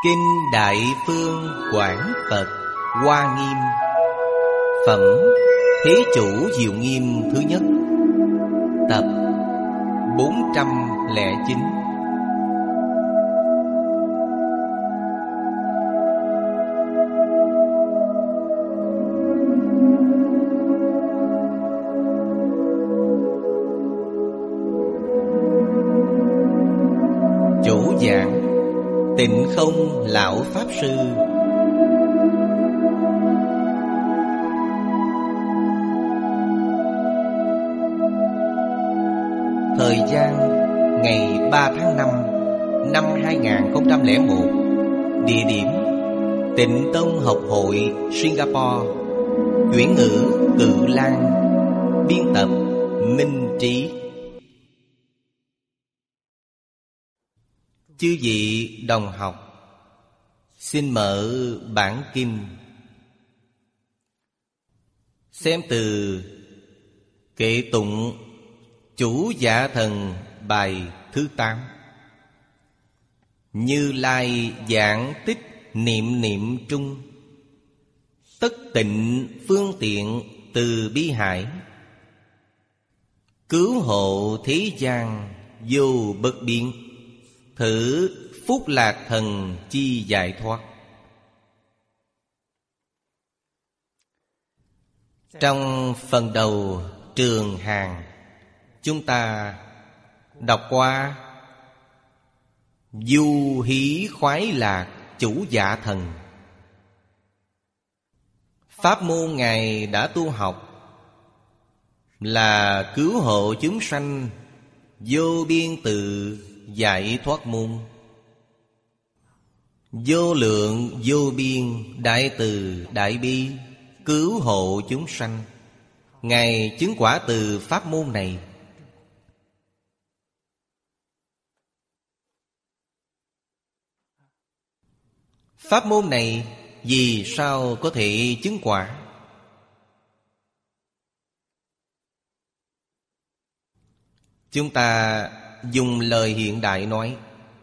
Kinh Đại Phương Quảng Tật Hoa Nghiêm. Phẩm Thế Chủ Diệu Nghiêm thứ nhất. Tập 409. Chủ giảng Tịnh Không Lão Pháp Sư. Thời gian ngày 3 tháng 5 năm 2001. Địa điểm Tịnh Tông Học Hội Singapore. Chuyển ngữ Cự Lan. Biên tập Minh Trí. Chư vị đồng học, xin mở bản kinh. Xem từ Kệ Tụng Chủ Dạ Thần bài thứ 8. Như Lai giảng tích niệm niệm trung, tất tịnh phương tiện từ bi hải, cứu hộ thế gian vô bất biến, thử phúc lạc thần chi giải thoát. Trong phần đầu trường hàng, chúng ta đọc qua du hí khoái lạc chủ dạ thần. Pháp môn Ngài đã tu học là cứu hộ chúng sanh vô biên tự giải thoát môn, vô lượng vô biên đại từ đại bi cứu hộ chúng sanh. Ngài chứng quả từ pháp môn này. Pháp môn này vì sao có thể chứng quả? Chúng ta dùng lời hiện đại nói,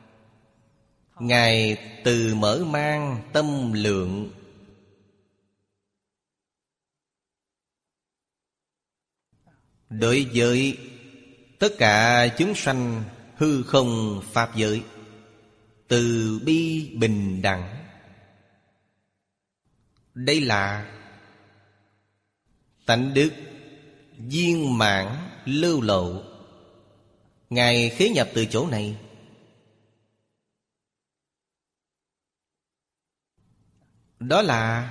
Ngài từ mở mang tâm lượng, đối với tất cả chúng sanh hư không pháp giới, từ bi bình đẳng. Đây là tánh đức viên mãn lưu lộ. Ngài khế nhập từ chỗ này. Đó là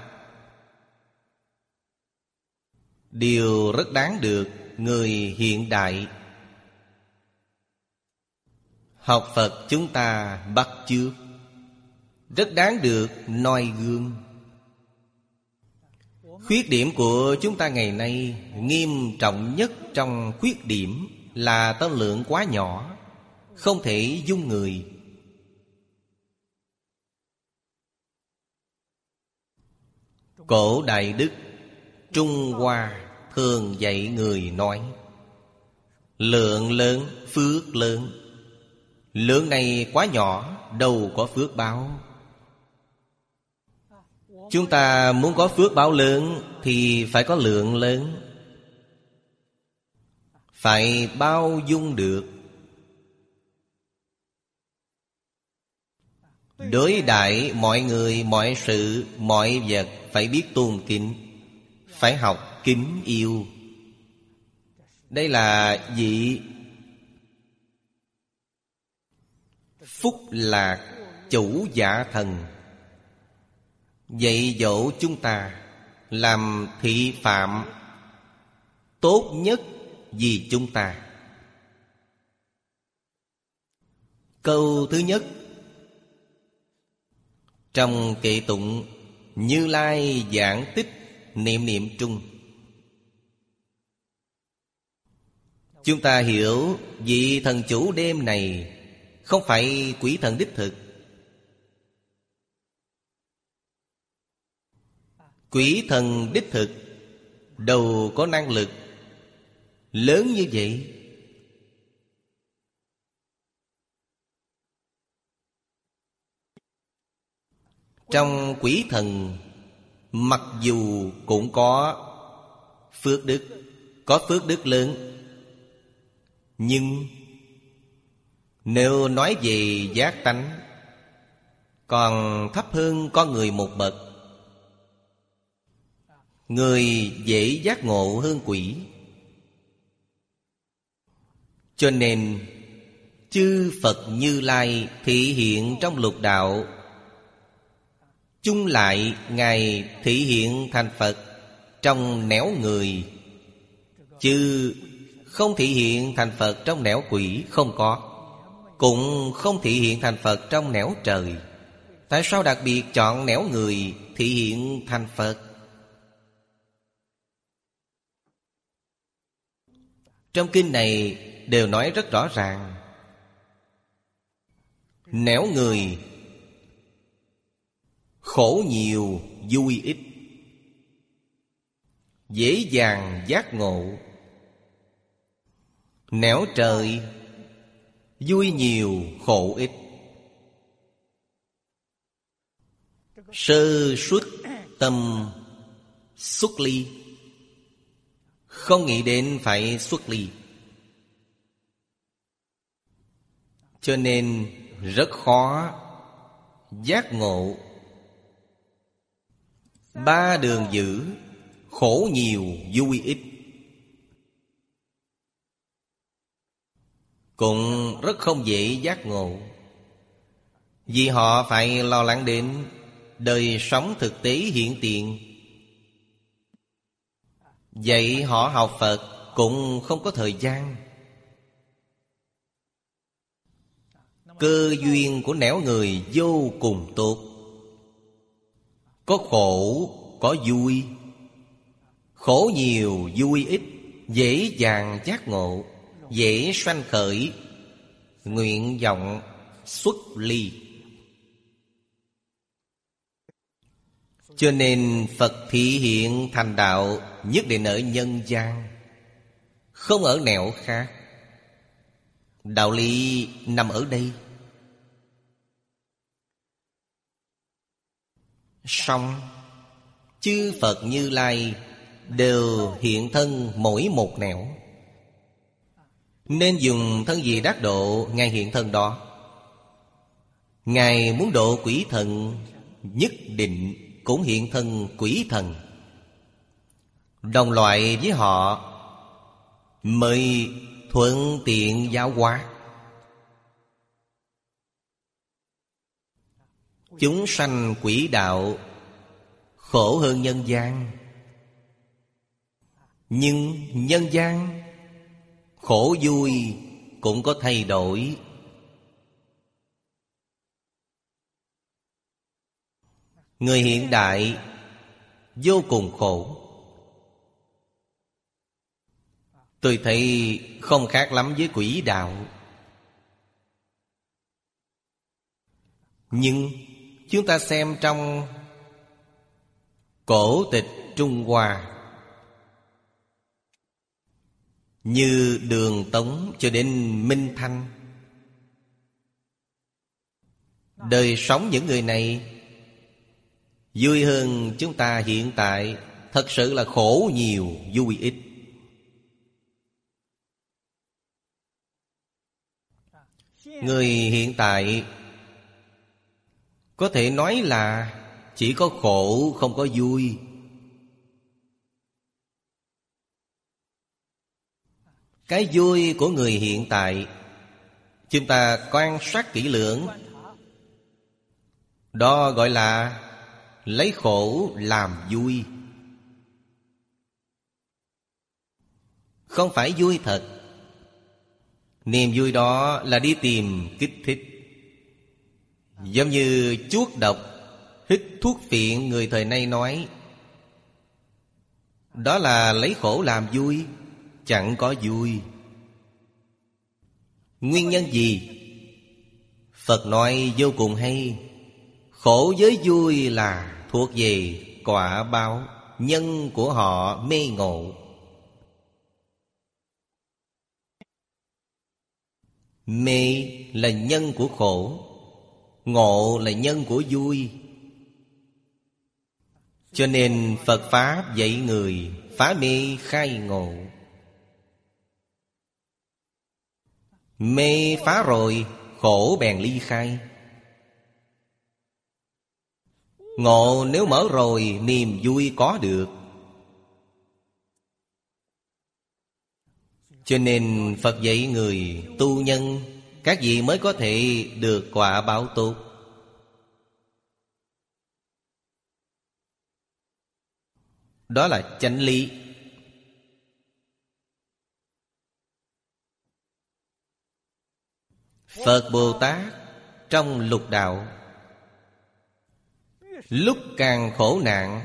điều rất đáng được người hiện đại học Phật chúng ta bắt chước, rất đáng được noi gương. Khuyết điểm của chúng ta ngày nay, nghiêm trọng nhất trong khuyết điểm là tâm lượng quá nhỏ, không thể dung người. Cổ đại đức Trung Hoa thường dạy người nói, lượng lớn phước lớn. Lượng này quá nhỏ, đâu có phước báo. Chúng ta muốn có phước báo lớn thì phải có lượng lớn, phải bao dung được. Đối đãi mọi người, mọi sự, mọi vật phải biết tôn kính, phải học kính yêu. Đây là vị phúc lạc chủ dạ thần dạy dỗ chúng ta làm thị phạm tốt nhất vì chúng ta. Câu thứ nhất trong Kệ Tụng Như Lai giảng tích niệm niệm trung, chúng ta hiểu vị thần chủ đêm này không phải quỷ thần đích thực. Quỷ thần đích thực đâu có năng lực lớn như vậy. Trong quỷ thần mặc dù cũng có phước đức, có phước đức lớn, nhưng nếu nói về giác tánh còn thấp hơn con người một bậc. Người dễ giác ngộ hơn quỷ. Cho nên chư Phật Như Lai thị hiện trong lục đạo, chung lại Ngài thị hiện thành Phật trong nẻo người, chứ không thị hiện thành Phật trong nẻo quỷ, không có. Cũng không thị hiện thành Phật trong nẻo trời. Tại sao đặc biệt chọn nẻo người thị hiện thành Phật? Trong kinh này đều nói rất rõ ràng. Nẻo người khổ nhiều vui ít, dễ dàng giác ngộ. Nẻo trời vui nhiều khổ ít, sơ suất tâm xuất ly, không nghĩ đến phải xuất ly, cho nên rất khó giác ngộ. Ba đường giữ khổ nhiều vui ít, cũng rất không dễ giác ngộ. Vì họ phải lo lắng đến đời sống thực tế hiện tiền. Vậy họ học Phật cũng không có thời gian. Cơ duyên của nẻo người vô cùng tốt, có khổ, có vui. Khổ nhiều, vui ít, dễ dàng giác ngộ, dễ sanh khởi nguyện vọng xuất ly. Cho nên Phật thị hiện thành đạo nhất định ở nhân gian, không ở nẻo khác. Đạo lý nằm ở đây. Song chư Phật Như Lai đều hiện thân mỗi một nẻo, nên dùng thân gì đắc độ, Ngài hiện thân đó. Ngài muốn độ quỷ thần, nhất định cũng hiện thân quỷ thần, đồng loại với họ, mới thuận tiện giáo hóa. Chúng sanh quỷ đạo khổ hơn nhân gian, nhưng nhân gian khổ vui cũng có thay đổi. Người hiện đại vô cùng khổ. Tôi thấy không khác lắm với quỷ đạo. Nhưng chúng ta xem trong cổ tịch Trung Hoa, như Đường Tống cho đến Minh Thanh, đời sống những người này vui hơn chúng ta hiện tại. Thật sự là khổ nhiều vui ít. Người hiện tại có thể nói là chỉ có khổ không có vui. Cái vui của người hiện tại chúng ta quan sát kỹ lưỡng, đó gọi là lấy khổ làm vui. Không phải vui thật. Niềm vui đó là đi tìm kích thích. Giống như chuốc độc, hít thuốc phiện người thời nay nói, đó là lấy khổ làm vui. Chẳng có vui. Nguyên nhân gì? Phật nói vô cùng hay. Khổ với vui là thuộc về quả báo, nhân của họ mê ngộ. Mê là nhân của khổ, ngộ là nhân của vui. Cho nên Phật Pháp dạy người phá mê khai ngộ. Mê phá rồi, khổ bèn ly khai. Ngộ nếu mở rồi, niềm vui có được. Cho nên Phật dạy người tu nhân, các vị mới có thể được quả báo tốt. Đó là chánh lý. Phật Bồ Tát trong lục đạo, lúc càng khổ nạn,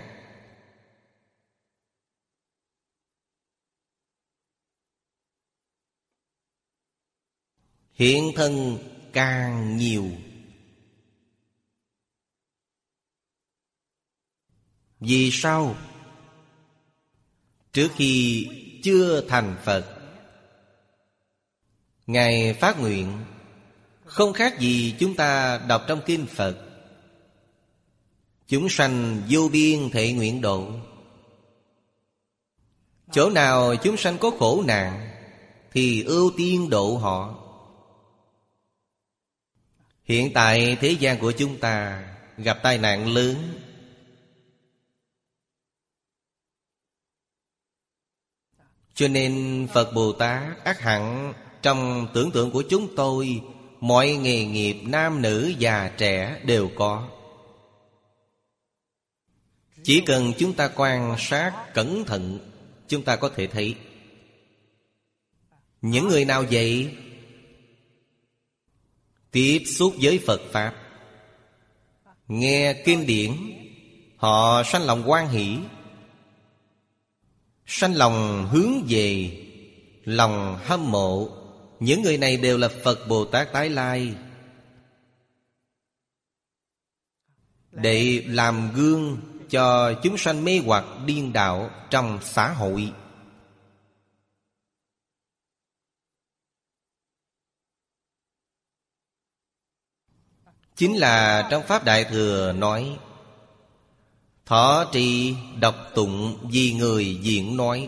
hiện thân càng nhiều. Vì sao? Trước khi chưa thành Phật, Ngài phát nguyện không khác gì chúng ta đọc trong kinh Phật: chúng sanh vô biên thệ nguyện độ. Chỗ nào chúng sanh có khổ nạn thì ưu tiên độ họ. Hiện tại thế gian của chúng ta gặp tai nạn lớn, cho nên Phật Bồ Tát ắt hẳn trong tưởng tượng của chúng tôi, mọi nghề nghiệp nam nữ già trẻ đều có. Chỉ cần chúng ta quan sát cẩn thận, chúng ta có thể thấy. Những người nào vậy? Tiếp xúc với Phật Pháp, nghe kinh điển, họ sanh lòng hoan hỷ, sanh lòng hướng về, lòng hâm mộ. Những người này đều là Phật Bồ Tát tái lai, để làm gương cho chúng sanh mê hoặc điên đạo trong xã hội. Chính là trong Pháp Đại Thừa nói: thọ trì đọc tụng vì người diễn nói.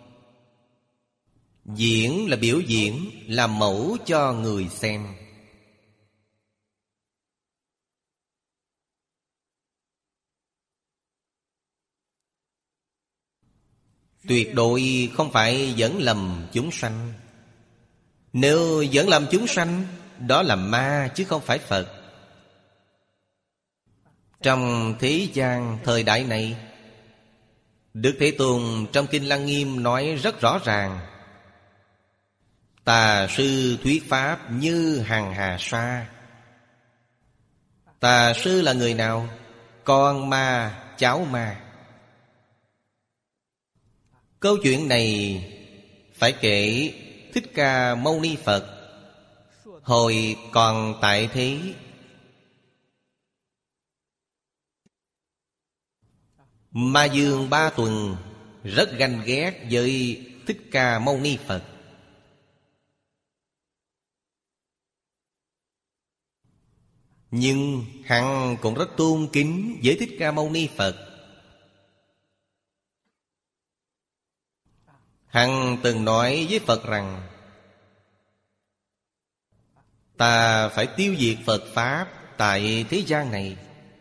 Diễn là biểu diễn, làm mẫu cho người xem. Tuyệt đối không phải dẫn lầm chúng sanh. Nếu dẫn lầm chúng sanh, đó là ma chứ không phải Phật. Trong thế gian thời đại này, Đức Thế Tôn trong Kinh Lăng Nghiêm nói rất rõ ràng: tà sư thuyết pháp như hằng hà sa. Tà sư là người nào? Con ma, cháu ma. Câu chuyện này phải kể Thích Ca Mâu Ni Phật hồi còn tại thế. Ma Dương Ba Tuần rất ganh ghét với Thích Ca Mâu Ni Phật. Nhưng hắn cũng rất tôn kính với Thích Ca Mâu Ni Phật. Hắn từng nói với Phật rằng: ta phải tiêu diệt Phật Pháp tại thế gian này.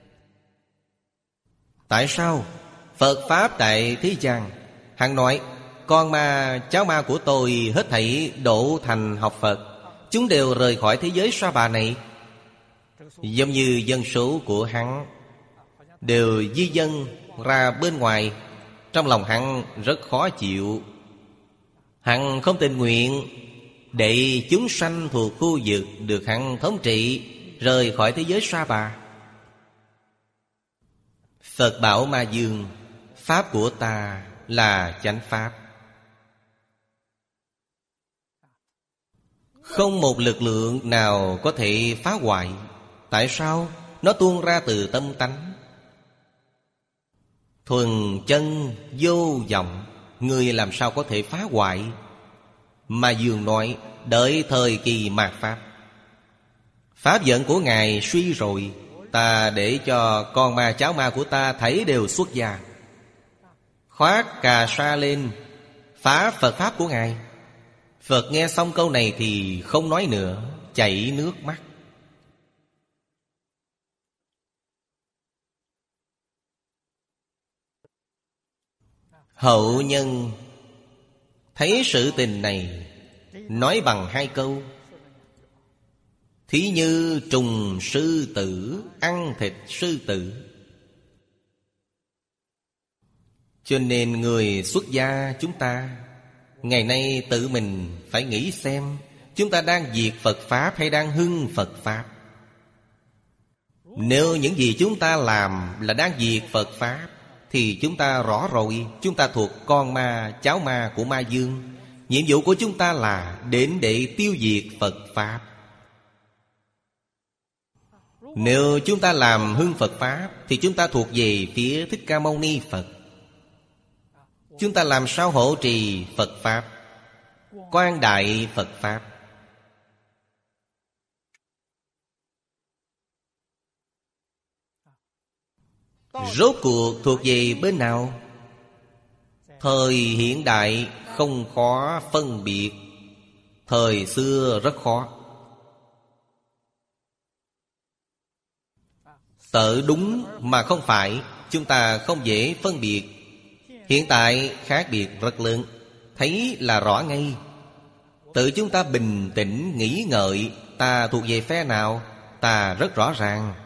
Tại sao? Phật Pháp tại thế gian. Hắn nói: con ma, cháu ma của tôi hết thảy độ thành học Phật, chúng đều rời khỏi thế giới Sa Bà này. Giống như dân số của hắn đều di dân ra bên ngoài. Trong lòng hắn rất khó chịu. Hắn không tình nguyện để chúng sanh thuộc khu vực được hắn thống trị rời khỏi thế giới Sa Bà. Phật bảo Ma Dương: pháp của ta là chánh pháp, không một lực lượng nào có thể phá hoại. Tại sao? Nó tuôn ra từ tâm tánh, thuần chân vô vọng. Người làm sao có thể phá hoại? Ma Dương nói: đợi thời kỳ mạt Pháp, Pháp vận của Ngài suy rồi, Ta để cho con ma cháu ma của ta thấy đều xuất gia, khoác cà sa lên phá Phật Pháp của Ngài. Phật nghe xong câu này thì không nói nữa, chảy nước mắt. Hậu nhân thấy sự tình này, nói bằng hai câu: thí như trùng sư tử ăn thịt sư tử. Cho nên người xuất gia chúng ta ngày nay tự mình phải nghĩ xem, chúng ta đang diệt Phật Pháp hay đang hưng Phật Pháp? Nếu những gì chúng ta làm là đang diệt Phật Pháp thì chúng ta rõ rồi, chúng ta thuộc con ma, cháu ma của ma dương. Nhiệm vụ của chúng ta là đến để tiêu diệt Phật Pháp. Nếu chúng ta làm hưng Phật Pháp thì chúng ta thuộc về phía Thích Ca Mâu Ni Phật. Chúng ta làm sao hộ trì Phật Pháp, quan đại Phật Pháp? Rốt cuộc thuộc về bên nào? Thời hiện đại không khó phân biệt, thời xưa rất khó. Tự đúng mà không phải, chúng ta không dễ phân biệt. Hiện tại khác biệt rất lớn, thấy là rõ ngay. Tự chúng ta bình tĩnh nghĩ ngợi, ta thuộc về phe nào, ta rất rõ ràng.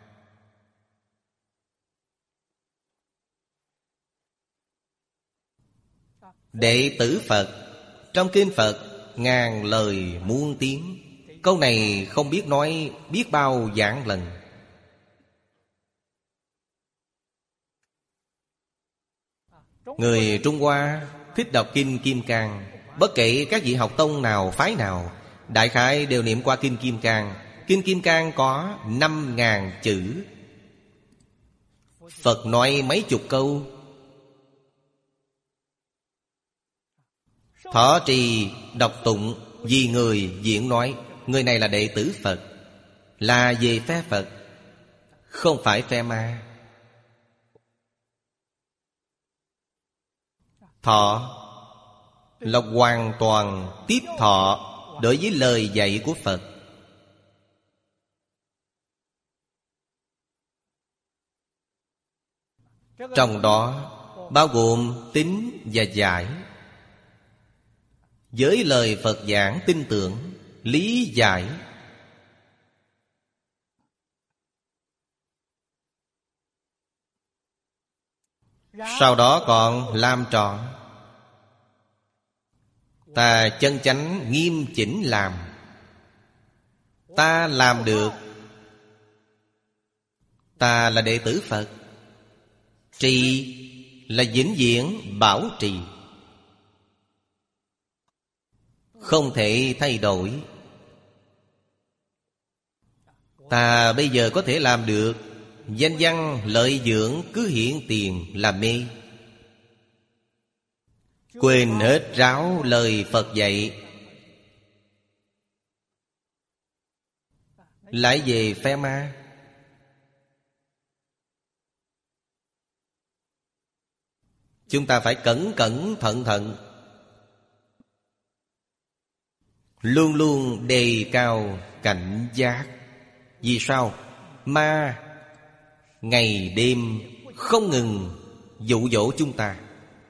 Đệ tử Phật, trong kinh Phật ngàn lời muôn tiếng, câu này không biết nói biết bao vạn lần. Người Trung Hoa thích đọc kinh Kim Cang. Bất kể các vị học tông nào, phái nào, đại khái đều niệm qua kinh Kim Cang. Kinh Kim Cang có 5.000 chữ. Phật nói mấy chục câu. Thọ trì đọc tụng vì người diễn nói, người này là đệ tử Phật, là về phe Phật, không phải phe ma. Thọ là hoàn toàn tiếp thọ đối với lời dạy của Phật. Trong đó bao gồm tín và giải. Với lời Phật giảng tin tưởng, lý giải. Sau đó còn làm trọn. Ta chân chánh nghiêm chỉnh làm, ta làm được, ta là đệ tử Phật. Trì là vĩnh viễn bảo trì, không thể thay đổi. Ta bây giờ có thể làm được, danh văn lợi dưỡng cứ hiện tiền làm mê, quên hết ráo lời Phật dạy, lại về phe ma. Chúng ta phải cẩn cẩn thận thận, luôn luôn đề cao cảnh giác. Vì sao? Ma ngày đêm không ngừng dụ dỗ chúng ta.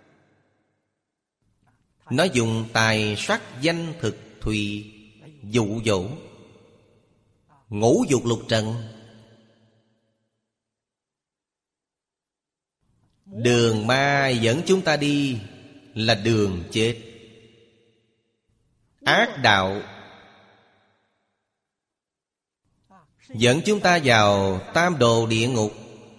Nó dùng tài sắc danh thực thùy dụ dỗ. Ngũ dục lục trần, đường ma dẫn chúng ta đi là đường chết. Ác đạo dẫn chúng ta vào tam đồ địa ngục.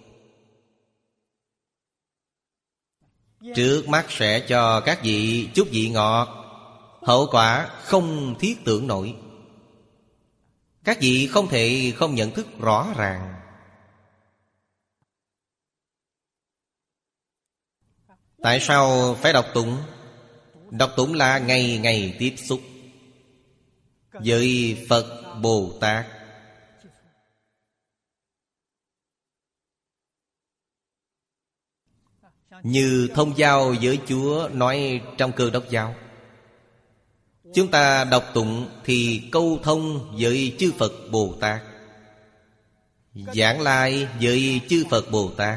Trước mắt sẽ cho các vị chút vị ngọt, hậu quả không thiết tưởng nổi. Các vị không thể không nhận thức rõ ràng. Tại sao phải đọc tụng? Đọc tụng là ngày ngày tiếp xúc với Phật Bồ Tát. Như thông giao với Chúa nói trong Cơ Đốc giáo. Chúng ta đọc tụng thì câu thông với chư Phật Bồ Tát, giảng lai với chư Phật Bồ Tát.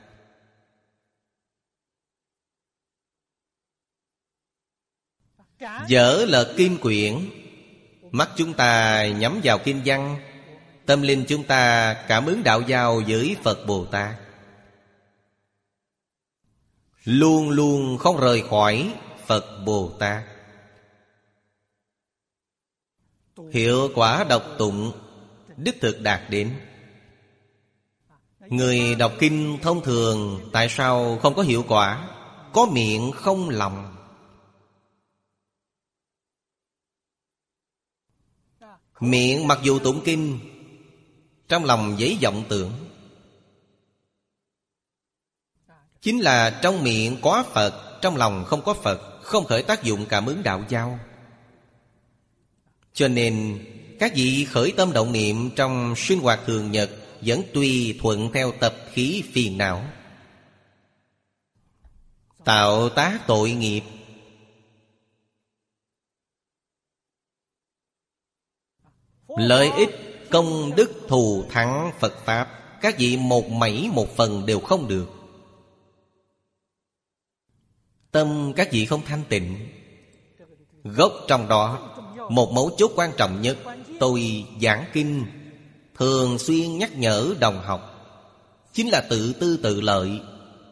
Dở lật kinh quyển, mắt chúng ta nhắm vào kinh văn, tâm linh chúng ta cảm ứng đạo giao với Phật Bồ Tát, luôn luôn không rời khỏi Phật Bồ Tát. Hiệu quả đọc tụng đích thực đạt đến. Người đọc kinh thông thường tại sao không có hiệu quả? Có miệng không lòng. Miệng mặc dù tụng kinh, trong lòng dấy vọng tưởng. Chính là trong miệng có Phật, trong lòng không có Phật, không khởi tác dụng cảm ứng đạo giao. Cho nên các vị khởi tâm động niệm trong sinh hoạt thường nhật vẫn tùy thuận theo tập khí phiền não, tạo tác tội nghiệp. Lợi ích công đức thù thắng Phật Pháp, các vị một mảy một phần đều không được. Tâm các vị không thanh tịnh. Gốc trong đó, một mấu chốt quan trọng nhất, tôi giảng kinh thường xuyên nhắc nhở đồng học, chính là tự tư tự lợi.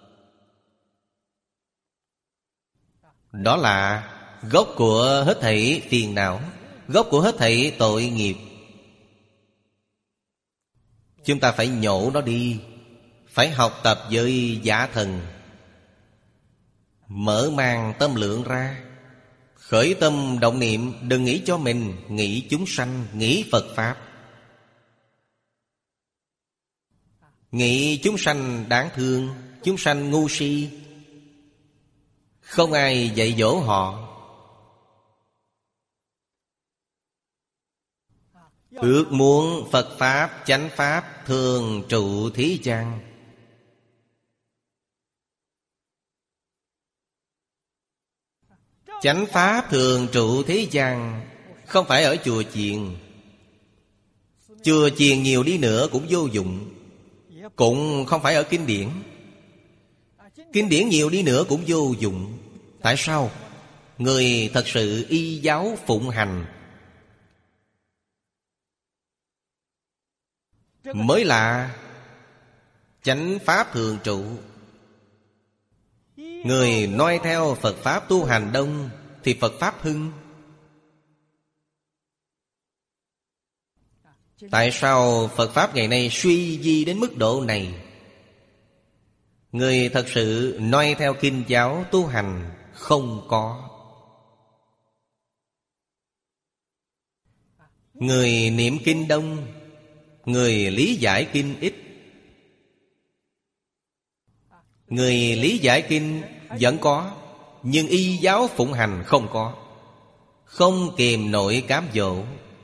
Đó là gốc của hết thảy phiền não, gốc của hết thảy tội nghiệp. Chúng ta phải nhổ nó đi, phải học tập với giả thần, mở mang tâm lượng ra. Khởi tâm động niệm đừng nghĩ cho mình, nghĩ chúng sanh, nghĩ Phật Pháp. Nghĩ chúng sanh đáng thương, chúng sanh ngu si, không ai dạy dỗ họ. Ước muốn Phật Pháp, chánh Pháp thường trụ thế gian. Chánh Pháp thường trụ thế gian, không phải ở chùa chiền. Chùa chiền nhiều đi nữa cũng vô dụng, cũng không phải ở kinh điển. Kinh điển nhiều đi nữa cũng vô dụng. Tại sao? Người thật sự y giáo phụng hành mới là chánh Pháp thường trụ. Người noi theo Phật Pháp tu hành đông thì Phật Pháp hưng. Tại sao Phật Pháp ngày nay suy di đến mức độ này? Người thật sự noi theo kinh giáo tu hành không có. Người niệm kinh đông, người lý giải kinh ít. Người lý giải kinh vẫn có, nhưng y giáo phụng hành không có. Không kìm nổi cám dỗ.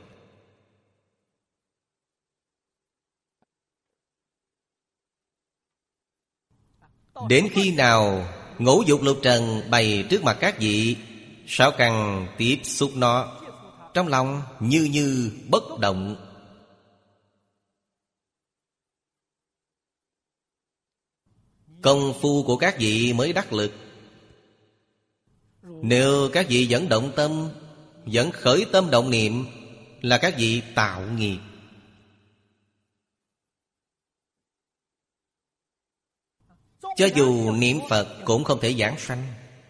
Đến khi nào ngũ dục lục trần bày trước mặt các vị, sao cần tiếp xúc nó, trong lòng như bất động. Công phu của các vị mới đắc lực. Nếu các vị vẫn động tâm, vẫn khởi tâm động niệm, là các vị tạo nghiệp. Cho dù niệm Phật cũng không thể giảng sanh.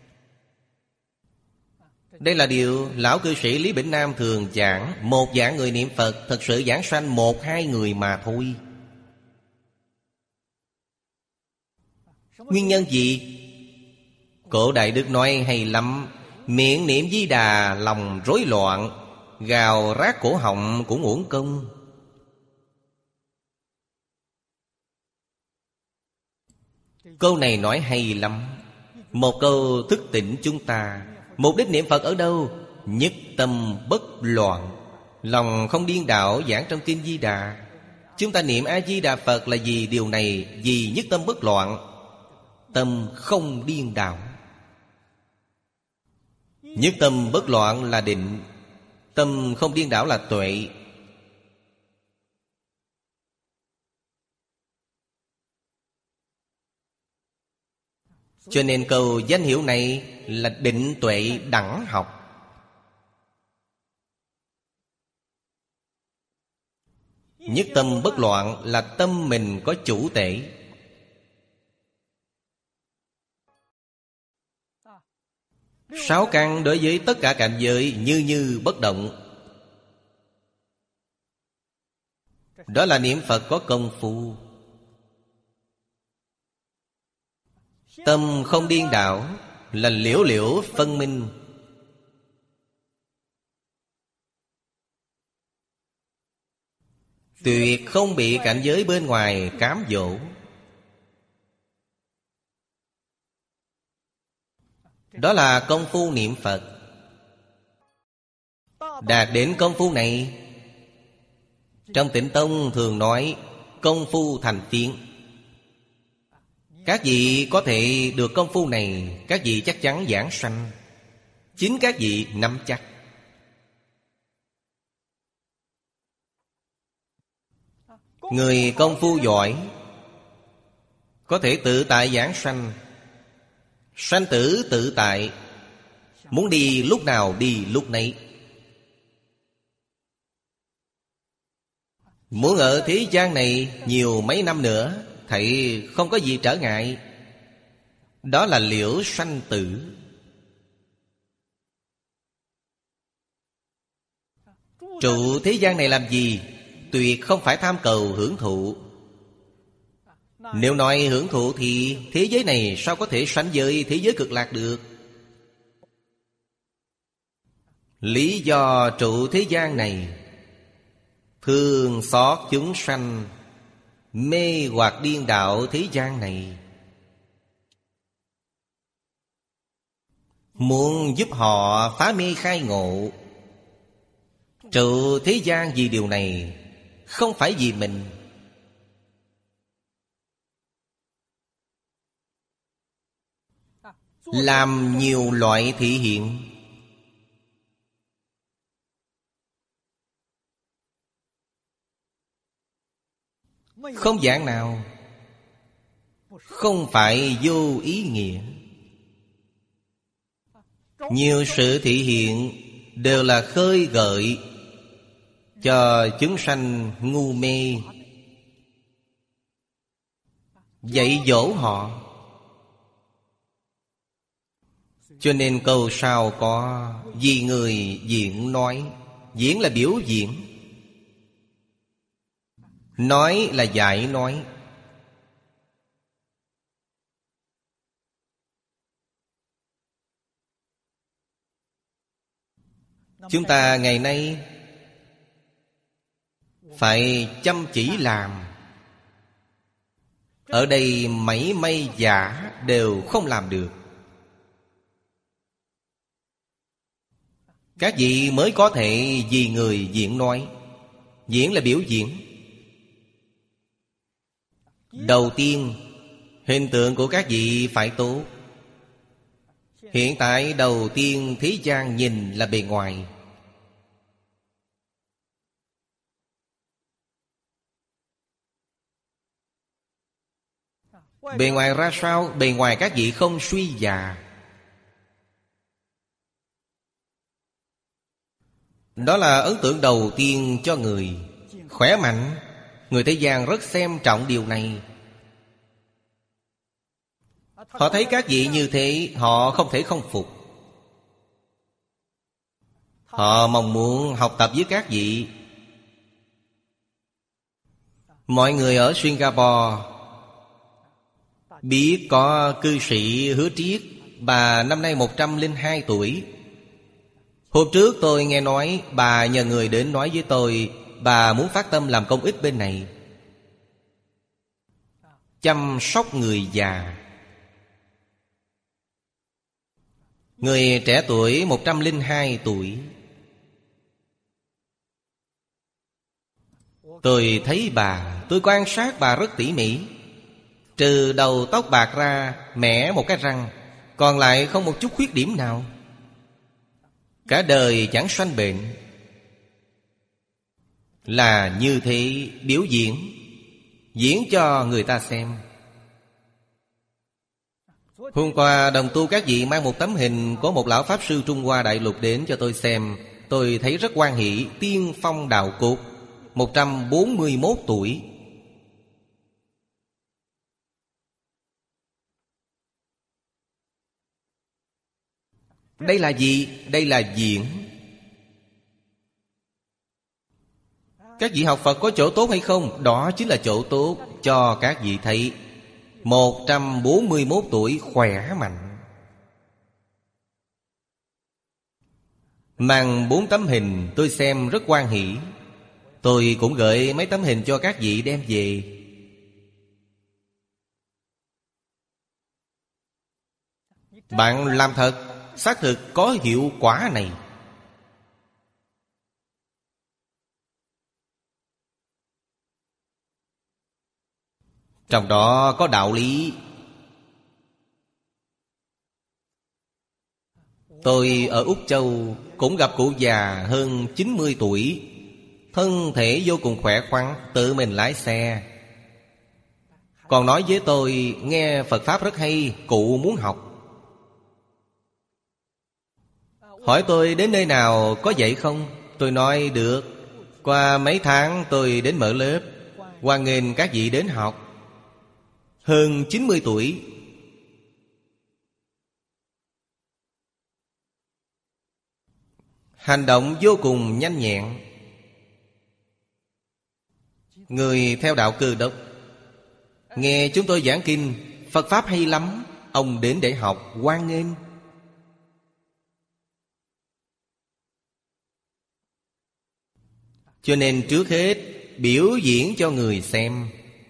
Đây là điều lão cư sĩ Lý Bỉnh Nam thường giảng. Một vạn người niệm Phật, thật sự giảng sanh 1-2 người mà thôi. Nguyên nhân gì? Cổ Đại Đức nói hay lắm: miệng niệm Di Đà, lòng rối loạn, gào rát cổ họng cũng uổng công. Câu này nói hay lắm. Một câu thức tỉnh chúng ta. Mục đích niệm Phật ở đâu? Nhất tâm bất loạn, lòng không điên đảo giảng trong kinh Di Đà. Chúng ta niệm A-di-đà Phật là vì điều này, vì nhất tâm bất loạn. tâm không điên đảo. Nhất tâm bất loạn là định, tâm không điên đảo là tuệ. Cho nên câu danh hiệu này là định tuệ đẳng học. Nhất tâm bất loạn là tâm mình có chủ tể. Sáu căn đối với tất cả cảnh giới như như bất động. Đó là niệm Phật có công phu. Tâm không điên đảo là liễu liễu phân minh. Tuyệt không bị cảnh giới bên ngoài cám dỗ. Đó là công phu niệm Phật. Đạt đến công phu này, trong Tịnh Tông thường nói công phu thành phiến. Các vị có thể được công phu này, các vị chắc chắn giảng sanh. Chính các vị nắm chắc. Người công phu giỏi có thể tự tại giảng sanh. Sanh tử tự tại, muốn đi lúc nào đi lúc nấy. Muốn ở thế gian này nhiều mấy năm nữa, thầy không có gì trở ngại. Đó là liễu sanh tử. Trụ thế gian này làm gì? Tuyệt không phải tham cầu hưởng thụ. Nếu nói hưởng thụ thì thế giới này sao có thể sánh với thế giới cực lạc được? Lý do trụ thế gian này, thương xót chúng sanh, mê hoặc điên đạo thế gian này, muốn giúp họ phá mê khai ngộ. Trụ thế gian vì điều này, không phải vì mình. Làm nhiều loại thị hiện. Không dạng nào không phải vô ý nghĩa. Nhiều sự thị hiện đều là khơi gợi cho chúng sanh ngu mê, dạy dỗ họ. Cho nên câu sau có vì người diễn nói. Diễn là biểu diễn, nói là dạy nói. Chúng ta ngày nay phải chăm chỉ làm. Ở đây mảy may giả đều không làm được. Các vị mới có thể vì người diễn nói. Diễn là biểu diễn. Đầu tiên, hình tượng của các vị phải tốt. Hiện tại đầu tiên thế gian nhìn là bề ngoài. Bề ngoài ra sao? Bề ngoài các vị không suy già. Đó là ấn tượng đầu tiên cho người. Khỏe mạnh. Người thế gian rất xem trọng điều này. Họ thấy các vị như thế, họ không thể không phục. Họ mong muốn học tập với các vị. Mọi người ở Singapore biết có cư sĩ Hứa Triết. Bà năm nay 102 tuổi. Hôm trước tôi nghe nói bà nhờ người đến nói với tôi, bà muốn phát tâm làm công ích bên này, chăm sóc người già. Người trẻ tuổi 102 tuổi. Tôi thấy bà, tôi quan sát bà rất tỉ mỉ. Trừ đầu tóc bạc ra, mẻ một cái răng, còn lại không một chút khuyết điểm nào. Cả đời chẳng sanh bệnh. Là như thế biểu diễn, diễn cho người ta xem. Hôm qua đồng tu các vị mang một tấm hình của một lão Pháp Sư Trung Hoa Đại Lục đến cho tôi xem. Tôi thấy rất hoan hỷ. Tiên phong đạo cốt, 141 tuổi. Đây là gì? Đây là diễn. Các vị học Phật có chỗ tốt hay không? Đó chính là chỗ tốt cho các vị thấy. 141 tuổi khỏe mạnh. Mang 4 tấm hình tôi xem rất hoan hỷ. Tôi cũng gửi mấy tấm hình cho các vị đem về. Bạn làm thật, xác thực có hiệu quả này. Trong đó có đạo lý. Tôi ở Úc Châu cũng gặp cụ già hơn 90 tuổi, thân thể vô cùng khỏe khoắn, tự mình lái xe. Còn nói với tôi nghe Phật Pháp rất hay, cụ muốn học. Hỏi tôi đến nơi nào có dạy không? Tôi nói được. Qua mấy tháng tôi đến mở lớp, hoan nghênh các vị đến học. Hơn 90 tuổi. Hành động vô cùng nhanh nhẹn. Người theo đạo Cơ Đốc nghe chúng tôi giảng kinh, Phật Pháp hay lắm, ông đến để học, hoan nghênh. Cho nên trước hết biểu diễn cho người xem.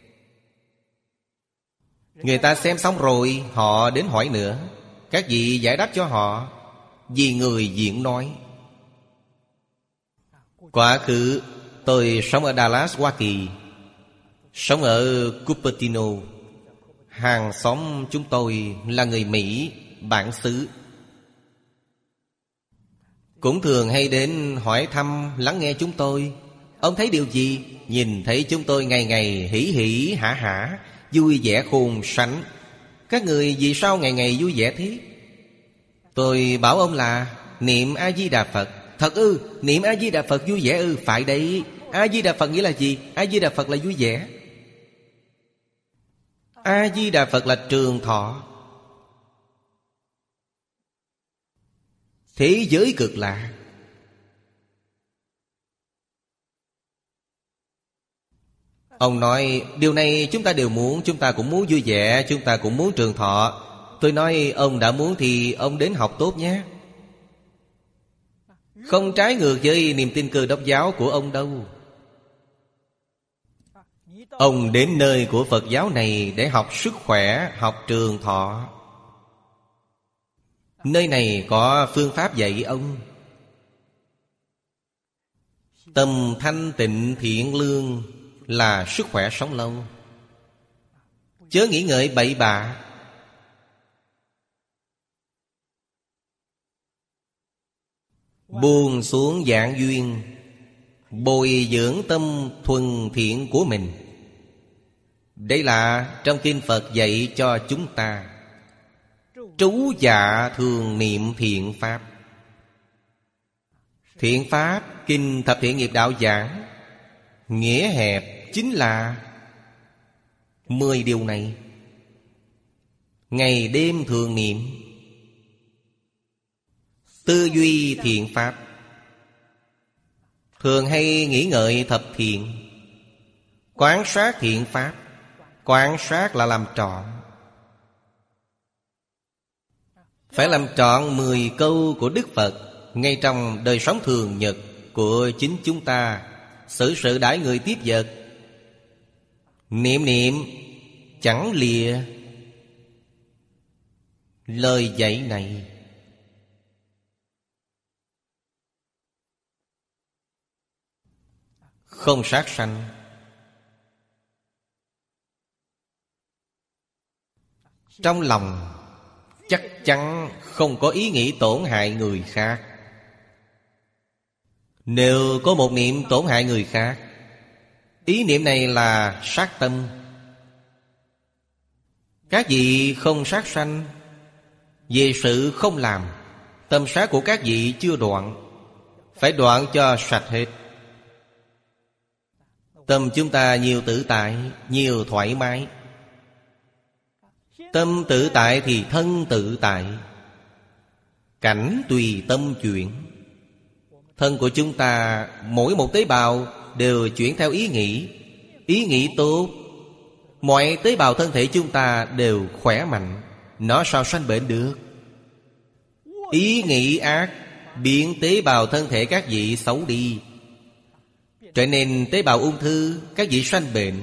Người ta xem xong rồi, họ đến hỏi nữa. Các vị giải đáp cho họ. Vì người diễn nói. Quá khứ tôi sống ở Dallas, Hoa Kỳ, sống ở Cupertino. Hàng xóm chúng tôi là người Mỹ, bản xứ, cũng thường hay đến hỏi thăm, lắng nghe chúng tôi. Ông thấy điều gì? Nhìn thấy chúng tôi ngày ngày hỉ hỉ hả hả, vui vẻ khôn sánh. Các người vì sao ngày ngày vui vẻ thế? Tôi bảo ông là niệm A-di-đà Phật. Thật ư? Niệm A-di-đà Phật vui vẻ ư? Phải đấy. A-di-đà Phật nghĩa là gì? A-di-đà Phật là vui vẻ. A-di-đà Phật là trường thọ. Thế giới cực lạ. Ông nói điều này chúng ta đều muốn. Chúng ta cũng muốn vui vẻ, chúng ta cũng muốn trường thọ. Tôi nói ông đã muốn thì ông đến học tốt nhé. Không trái ngược với niềm tin Cơ Đốc giáo của ông đâu. Ông đến nơi của Phật giáo này để học sức khỏe, học trường thọ. Nơi này có phương pháp dạy ông. Tâm thanh tịnh thiện lương là sức khỏe sống lâu. Chớ nghĩ ngợi bậy bạ. Buông xuống dạng duyên, bồi dưỡng tâm thuần thiện của mình. Đây là trong kinh Phật dạy cho chúng ta. Trú dạ thường niệm thiện pháp. Thiện pháp, kinh Thập Thiện Nghiệp Đạo giảng, nghĩa hẹp chính là 10 điều này. Ngày đêm thường niệm. Tư duy thiện pháp. Thường hay nghĩ ngợi thập thiện. Quán sát thiện pháp. Quán sát là làm trọn. Phải làm trọn 10 câu của Đức Phật ngay trong đời sống thường nhật của chính chúng ta. Xử sự đãi người tiếp vật. Niệm niệm chẳng lìa lời dạy này. Không sát sanh. trong lòng chắc chắn không có ý nghĩ tổn hại người khác. Nếu có một niệm tổn hại người khác, ý niệm này là sát tâm. Các vị không sát sanh, về sự không làm, tâm sát của các vị chưa đoạn, phải đoạn cho sạch hết. Tâm chúng ta nhiều tự tại, nhiều thoải mái. Tâm tự tại thì thân tự tại, cảnh tùy tâm chuyển. Thân của chúng ta mỗi một tế bào đều chuyển theo ý nghĩ. Ý nghĩ tốt, mọi tế bào thân thể chúng ta đều khỏe mạnh. Nó sao sanh bệnh được? Ý nghĩ ác biến tế bào thân thể các vị xấu đi, trở nên tế bào ung thư, các vị sanh bệnh.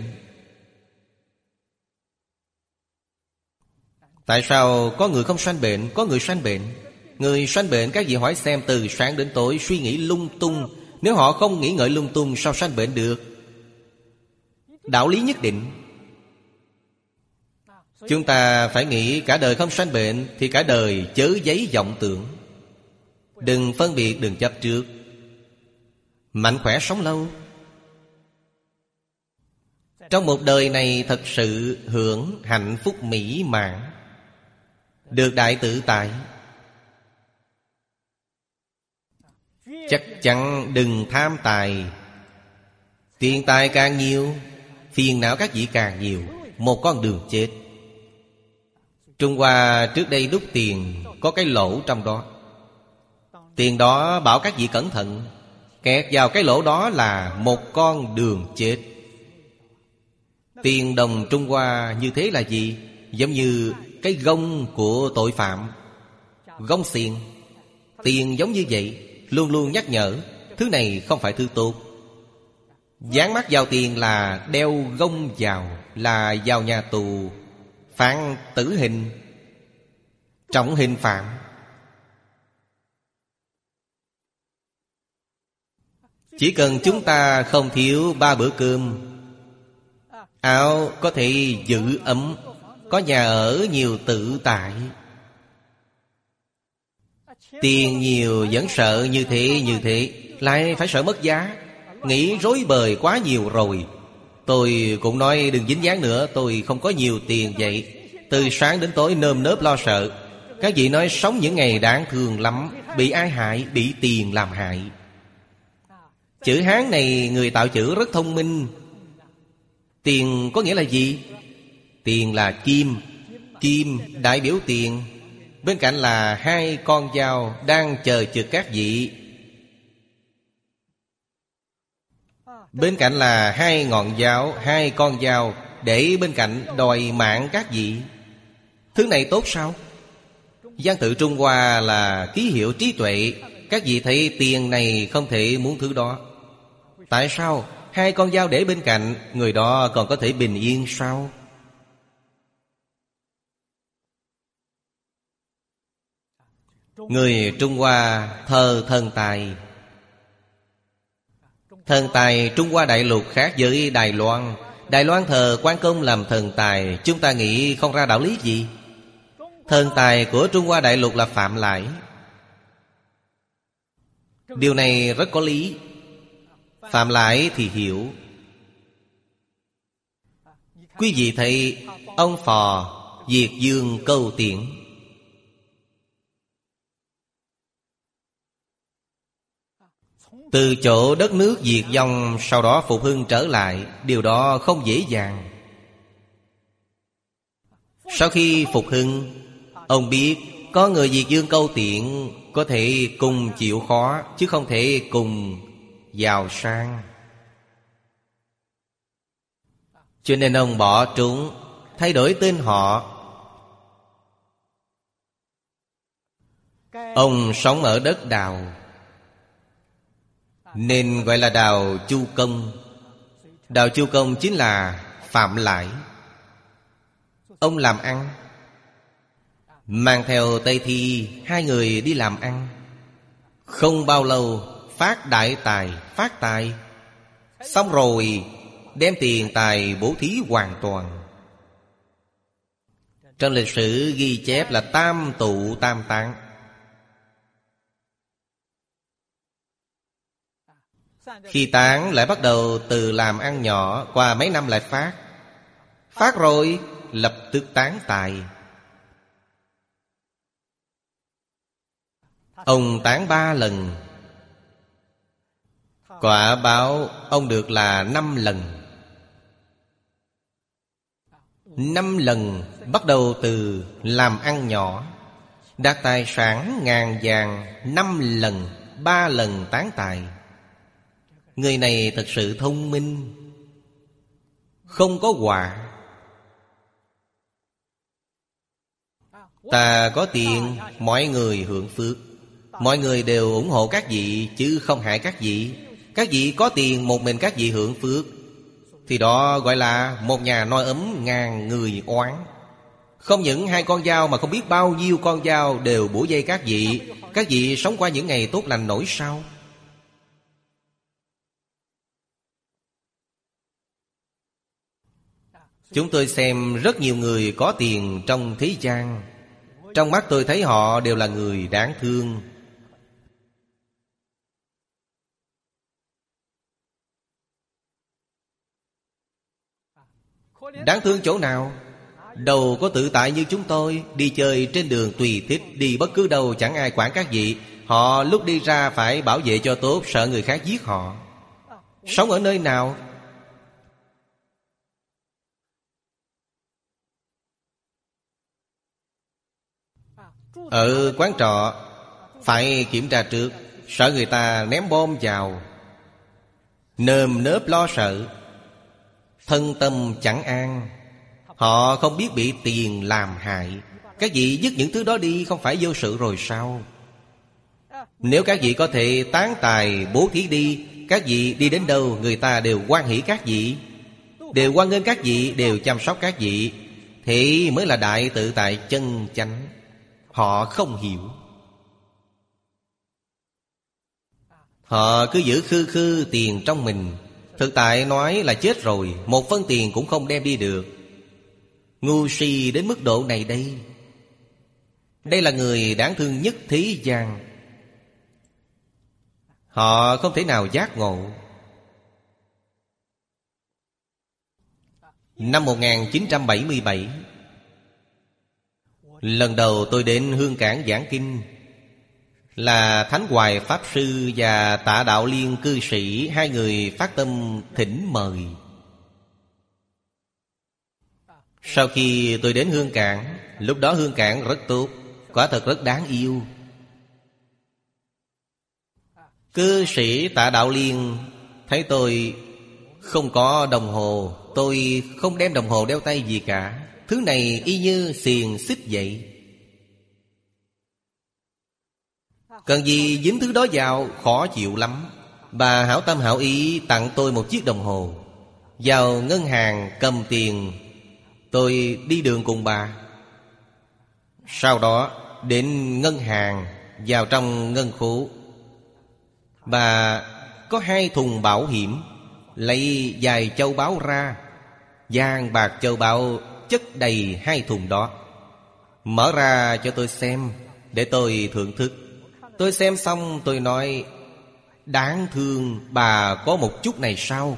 Tại sao có người không sanh bệnh, có người sanh bệnh? Người sanh bệnh các vị hỏi xem, từ sáng đến tối suy nghĩ lung tung. Nếu họ không nghĩ ngợi lung tung sao sanh bệnh được? Đạo lý nhất định. Chúng ta phải nghĩ cả đời không sanh bệnh thì cả đời chớ giấy vọng tưởng. Đừng phân biệt, đừng chấp trước. Mạnh khỏe sống lâu. Trong một đời này thật sự hưởng hạnh phúc mỹ mãn, được đại tự tại. Chắc chắn đừng tham tài. Tiền tài càng nhiều, phiền não các vị càng nhiều. Một con đường chết. Trung Hoa trước đây đúc tiền có cái lỗ trong đó. Tiền đó bảo các vị cẩn thận, kẹt vào cái lỗ đó là một con đường chết. Tiền đồng Trung Hoa như thế là gì? Giống như cái gông của tội phạm, gông xiềng. Tiền giống như vậy, luôn luôn nhắc nhở thứ này không phải thứ tốt. Dán mắt vào tiền là đeo gông vào, là vào nhà tù, phán tử hình, trọng hình phạm. Chỉ cần chúng ta không thiếu 3 bữa cơm, áo có thể giữ ấm, có nhà ở nhiều tự tại. Tiền nhiều vẫn sợ như thế, lại phải sợ mất giá. Nghĩ rối bời quá nhiều rồi. Tôi cũng nói đừng dính dáng nữa, tôi không có nhiều tiền vậy. Từ sáng đến tối nơm nớp lo sợ. Các vị nói sống những ngày đáng thương lắm. Bị ai hại? Bị tiền làm hại. Chữ Hán này người tạo chữ rất thông minh. Tiền có nghĩa là gì? Tiền là kim. Kim đại biểu tiền. Bên cạnh là 2 con dao đang chờ trực các vị. Bên cạnh là 2 ngọn giáo, 2 con dao để bên cạnh đòi mạng các vị. Thứ này tốt sao? Văn tự Trung Hoa là ký hiệu trí tuệ. Các vị thấy tiền này không thể muốn thứ đó. Tại sao? 2 con dao để bên cạnh, người đó còn có thể bình yên sao? Người Trung Hoa thờ thần tài. Thần tài Trung Hoa đại lục khác với Đài Loan. Đài Loan thờ Quan Công làm thần tài, chúng ta nghĩ không ra đạo lý gì. Thần tài của Trung Hoa đại lục là Phạm Lãi. Điều này rất có lý. Phạm Lãi thì hiểu. Quý vị thấy ông Phò Diệt Dương câu tiễn, từ chỗ đất nước diệt vong sau đó phục hưng trở lại, điều đó không dễ dàng. Sau khi phục hưng, ông biết có người diệt dương câu tiễn có thể cùng chịu khó, chứ không thể cùng giàu sang. Cho nên ông bỏ trốn, thay đổi tên họ. Ông sống ở đất Đào nên gọi là Đào Chu Công. Đào Chu Công chính là Phạm Lãi. Ông làm ăn, mang theo Tây Thi 2 người đi làm ăn. Không bao lâu phát đại tài, phát tài. Xong rồi đem tiền tài bố thí hoàn toàn. Trong lịch sử ghi chép là tam tụ tam tán. Khi tán lại bắt đầu từ làm ăn nhỏ, qua mấy năm lại phát. Phát rồi lập tức tán tài. Ông tán 3 lần, quả báo ông được là 5 lần. 5 lần bắt đầu từ làm ăn nhỏ, đạt tài sản ngàn vàng 5 lần, 3 lần tán tài. Người này thật sự thông minh, không có họa. Ta có tiền, mọi người hưởng phước, mọi người đều ủng hộ các vị, chứ không hại các vị. Các vị có tiền, một mình các vị hưởng phước, thì đó gọi là một nhà no ấm ngàn người oán. Không những 2 con dao mà không biết bao nhiêu con dao đều bủa vây các vị. Các vị sống qua những ngày tốt lành nổi sao? Chúng tôi xem rất nhiều người có tiền trong thế gian, trong mắt tôi thấy họ đều là người đáng thương. Đáng thương chỗ nào? Đâu có tự tại như chúng tôi, đi chơi trên đường tùy thích, đi bất cứ đâu chẳng ai quản các vị. Họ lúc đi ra phải bảo vệ cho tốt, sợ người khác giết họ. Sống ở nơi nào? Ở quán trọ phải kiểm tra trước, sợ người ta ném bom vào. Nơm nớp lo sợ, thân tâm chẳng an. Họ không biết bị tiền làm hại. Các vị dứt những thứ đó đi, không phải vô sự rồi sao? Nếu các vị có thể tán tài bố thí đi, các vị đi đến đâu người ta đều hoan hỷ các vị, đều hoan nghênh các vị, đều chăm sóc các vị. Thế mới là đại tự tại chân chánh. Họ không hiểu. Họ cứ giữ khư khư tiền trong mình. Thực tại nói là chết rồi, 1 phân tiền cũng không đem đi được. Ngu si đến mức độ này đây. Đây là người đáng thương nhất thế gian. Họ không thể nào giác ngộ. Năm 1977, lần đầu tôi đến Hương Cảng giảng kinh, là Thánh Hoài Pháp Sư và Tạ Đạo Liên cư sĩ, 2 người phát tâm thỉnh mời. Sau khi tôi đến Hương Cảng, lúc đó Hương Cảng rất tốt, quả thật rất đáng yêu. Cư sĩ Tạ Đạo Liên thấy tôi không có đồng hồ, tôi không đem đồng hồ đeo tay gì cả. Thứ này y như xiềng xích vậy. Cần gì dính thứ đó vào, khó chịu lắm. Bà hảo tâm hảo ý tặng tôi một chiếc đồng hồ. Vào ngân hàng cầm tiền, tôi đi đường cùng bà. Sau đó đến ngân hàng, vào trong ngân khố. Bà có 2 thùng bảo hiểm, lấy vài châu báu ra, vàng bạc châu báu chất đầy 2 thùng đó. Mở ra cho tôi xem, để tôi thưởng thức. Tôi xem xong tôi nói: đáng thương, bà có một chút này sao?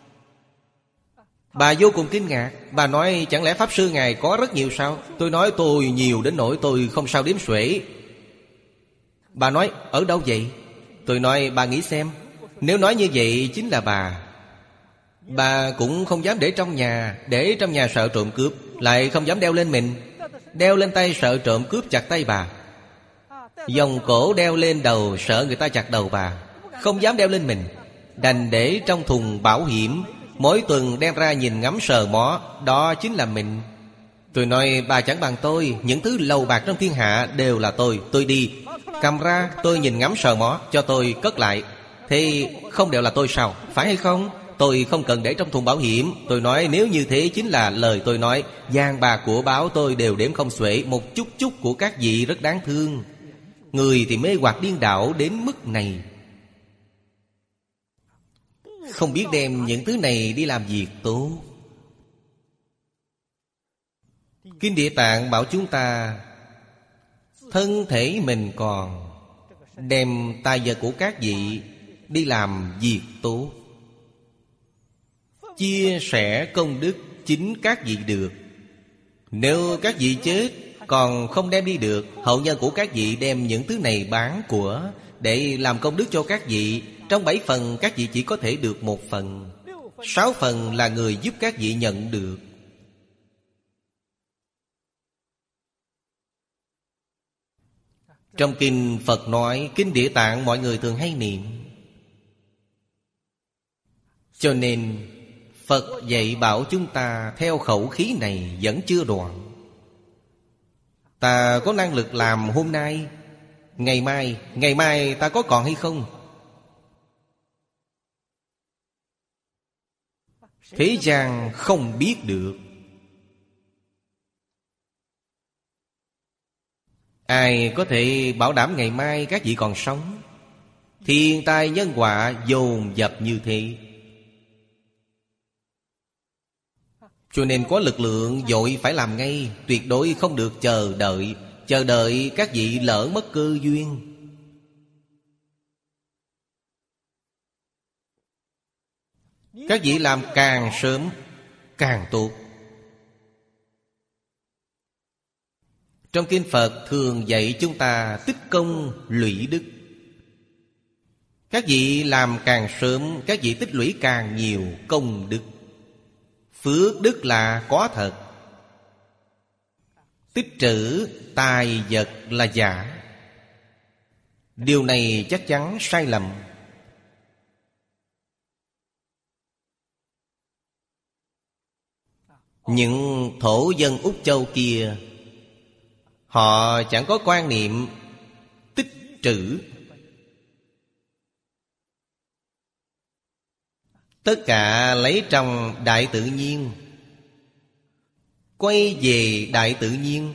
Bà vô cùng kinh ngạc. Bà nói: chẳng lẽ Pháp Sư Ngài có rất nhiều sao? Tôi nói: tôi nhiều đến nỗi tôi không sao đếm xuể. Bà nói: ở đâu vậy? Tôi nói: bà nghĩ xem, nếu nói như vậy chính là bà cũng không dám để trong nhà. Để trong nhà sợ trộm cướp, lại không dám đeo lên mình. Đeo lên tay sợ trộm cướp chặt tay bà. Vòng cổ đeo lên đầu sợ người ta chặt đầu bà. Không dám đeo lên mình, đành để trong thùng bảo hiểm. Mỗi tuần đem ra nhìn ngắm sờ mó. Đó chính là mình. Tôi nói: bà chẳng bằng tôi. Những thứ lầu bạc trong thiên hạ đều là tôi. Tôi đi, cầm ra, tôi nhìn ngắm sờ mó, cho tôi cất lại. Thế không đều là tôi sao? Phải hay không? Tôi không cần để trong thùng bảo hiểm. Tôi nói: nếu như thế chính là lời tôi nói. Vàng bạc của báo tôi đều đếm không xuể. Một chút chút của các vị rất đáng thương. Người thì mê hoặc điên đảo đến mức này, không biết đem những thứ này đi làm việc tốt. Kinh Địa Tạng bảo chúng ta thân thể mình còn, đem tài vật của các vị đi làm việc tốt, chia sẻ công đức chính các vị được. Nếu các vị chết còn không đem đi được, hậu nhân của các vị đem những thứ này bán của để làm công đức cho các vị. Trong 7 phần các vị chỉ có thể được 1 phần, 6 phần là người giúp các vị nhận được. Trong kinh Phật nói, Kinh Địa Tạng mọi người thường hay niệm. Cho nên Phật dạy bảo chúng ta theo khẩu khí này vẫn chưa đoạn. Ta có năng lực làm hôm nay, ngày mai ta có còn hay không? Thế gian không biết được. Ai có thể bảo đảm ngày mai các vị còn sống? Thiên tai nhân họa dồn dập như thế. Cho nên có lực lượng vội phải làm ngay, tuyệt đối không được chờ đợi. Chờ đợi các vị lỡ mất cơ duyên. Các vị làm càng sớm càng tốt. Trong kinh Phật thường dạy chúng ta tích công lũy đức. Các vị làm càng sớm, các vị tích lũy càng nhiều công đức. Phước đức là có thật, tích trữ tài vật là giả. Điều này chắc chắn sai lầm. Những thổ dân Úc Châu kia, họ chẳng có quan niệm tích trữ. Tất cả lấy trong đại tự nhiên, quay về đại tự nhiên.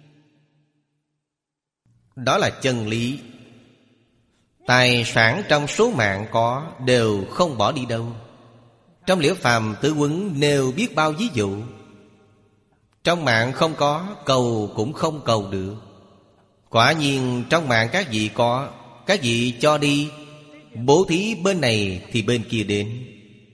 Đó là chân lý. Tài sản trong số mạng có đều không bỏ đi đâu. Trong Liễu Phàm Tứ Huấn nêu biết bao ví dụ. Trong mạng không có, cầu cũng không cầu được. Quả nhiên trong mạng các vị có, các vị cho đi, bố thí bên này thì bên kia đến.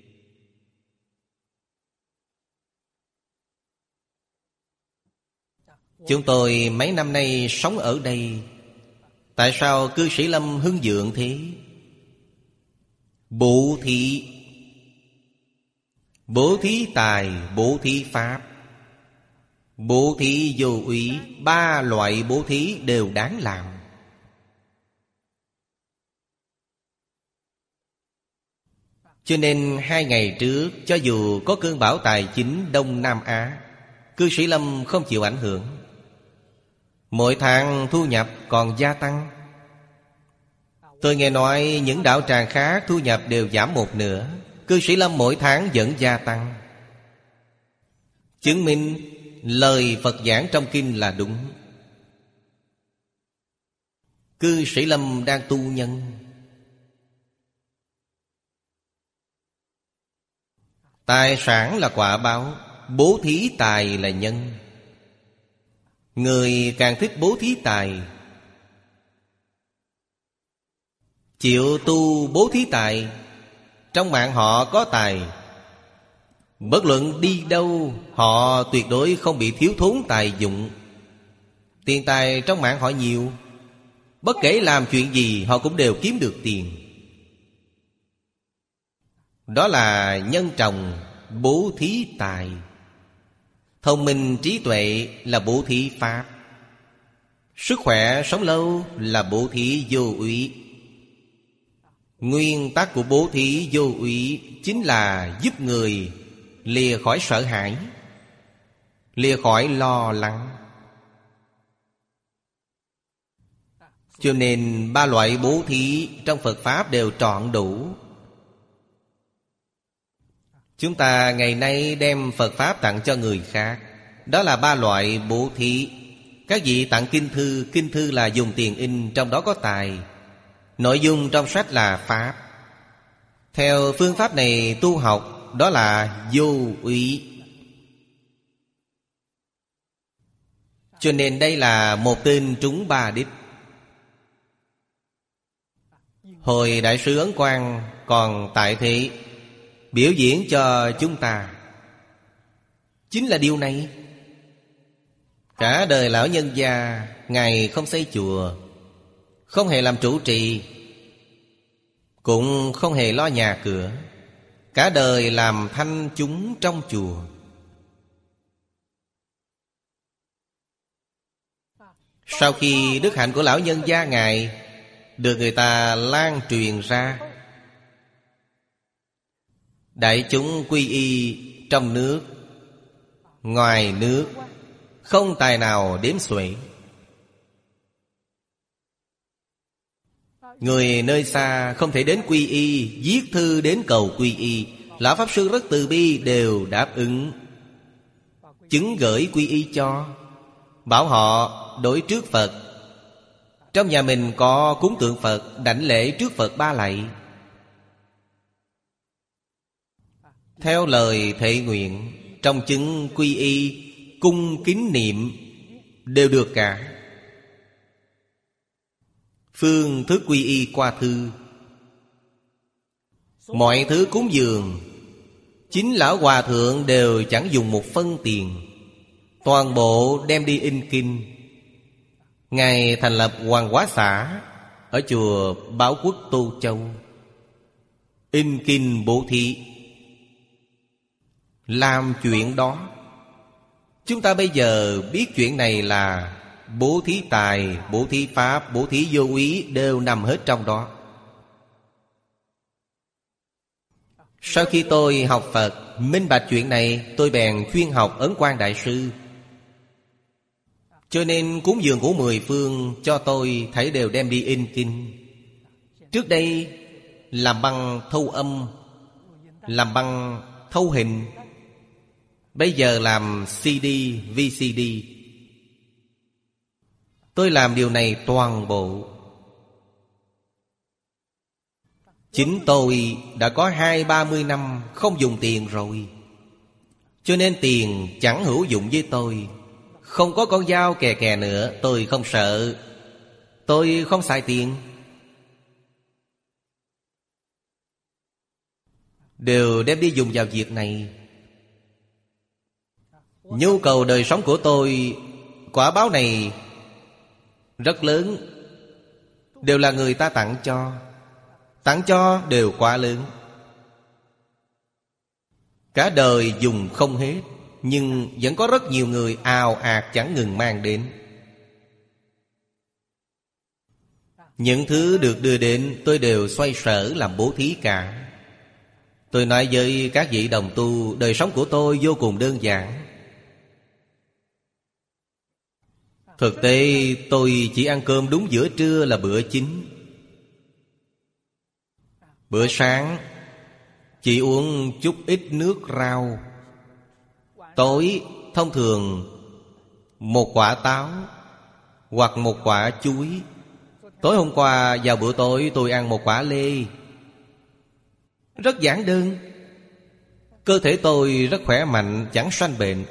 Chúng tôi mấy năm nay sống ở đây, tại sao cư sĩ Lâm hưng vượng thế? Bố thí, bố thí tài, bố thí pháp, bố thí vô úy, 3 loại bố thí đều đáng làm. Cho nên 2 ngày trước, cho dù có cơn bão tài chính Đông Nam Á, cư sĩ Lâm không chịu ảnh hưởng. Mỗi tháng thu nhập còn gia tăng. Tôi nghe nói những đạo tràng khác thu nhập đều giảm 1/2. Cư sĩ Lâm mỗi tháng vẫn gia tăng. Chứng minh lời Phật giảng trong kinh là đúng. Cư sĩ Lâm đang tu nhân. Tài sản là quả báo, bố thí tài là nhân. Người càng thích bố thí tài, chịu tu bố thí tài, trong mạng họ có tài, bất luận đi đâu họ tuyệt đối không bị thiếu thốn tài dụng. Tiền tài trong mạng họ nhiều, bất kể làm chuyện gì họ cũng đều kiếm được tiền. Đó là nhân trồng bố thí tài. Thông minh trí tuệ là bố thí pháp. Sức khỏe sống lâu là bố thí vô úy. Nguyên tắc của bố thí vô úy chính là giúp người lìa khỏi sợ hãi, lìa khỏi lo lắng. Cho nên 3 loại bố thí trong Phật Pháp đều trọn đủ. Chúng ta ngày nay đem Phật Pháp tặng cho người khác, đó là 3 loại bố thí. Các vị tặng kinh thư là dùng tiền in, trong đó có tài. Nội dung trong sách là Pháp. Theo phương pháp này tu học, đó là vô úy. Cho nên đây là một tên trúng ba đích. Hồi Đại sứ Ấn Quang còn tại thị, biểu diễn cho chúng ta chính là điều này. Cả đời lão nhân gia, Ngài không xây chùa, không hề làm trụ trì, cũng không hề lo nhà cửa. Cả đời làm thanh chúng trong chùa. Sau khi đức hạnh của lão nhân gia Ngài được người ta lan truyền ra, đại chúng quy y trong nước, ngoài nước, không tài nào đếm xuể. Người nơi xa không thể đến quy y, viết thư đến cầu quy y, lão pháp sư rất từ bi, đều đáp ứng, chứng gửi quy y cho, bảo họ đối trước Phật. Trong nhà mình có cúng tượng Phật, đảnh lễ trước Phật 3 lạy, theo lời thệ nguyện, trong chứng quy y, cung kính niệm đều được cả. Phương thức quy y qua thư. Mọi thứ cúng dường, chính lão hòa thượng đều chẳng dùng một phân tiền, toàn bộ đem đi in kinh. Ngài thành lập Hoàng Hóa Xã ở chùa Bảo Quốc Tô Châu, in kinh bố thí, làm chuyện đó. Chúng ta bây giờ biết chuyện này là bố thí tài, bố thí pháp, bố thí vô úy đều nằm hết trong đó. Sau khi tôi học Phật, minh bạch chuyện này, tôi bèn chuyên học Ấn Quang Đại Sư. Cho nên cúng dường của 10 phương cho tôi thấy đều đem đi in kinh. Trước đây làm băng thâu âm, làm băng thâu hình, bây giờ làm CD, VCD. Tôi làm điều này toàn bộ. Chính tôi đã có 20-30 năm không dùng tiền rồi, cho nên tiền chẳng hữu dụng với tôi. Không có con dao kè kè nữa, tôi không sợ. Tôi không xài tiền, đều đem đi dùng vào việc này. Nhu cầu đời sống của tôi, quả báo này rất lớn, đều là người ta tặng cho. Tặng cho đều quá lớn, cả đời dùng không hết, nhưng vẫn có rất nhiều người ào ạt chẳng ngừng mang đến. Những thứ được đưa đến tôi đều xoay sở làm bố thí cả. Tôi nói với các vị đồng tu, đời sống của tôi vô cùng đơn giản. Thực tế tôi chỉ ăn cơm đúng giữa trưa là bữa chính. Bữa sáng chỉ uống chút ít nước rau. Tối thông thường một quả táo hoặc một quả chuối. Tối hôm qua vào bữa tối tôi ăn một quả lê. Rất giản đơn. Cơ thể tôi rất khỏe mạnh, chẳng sanh bệnh.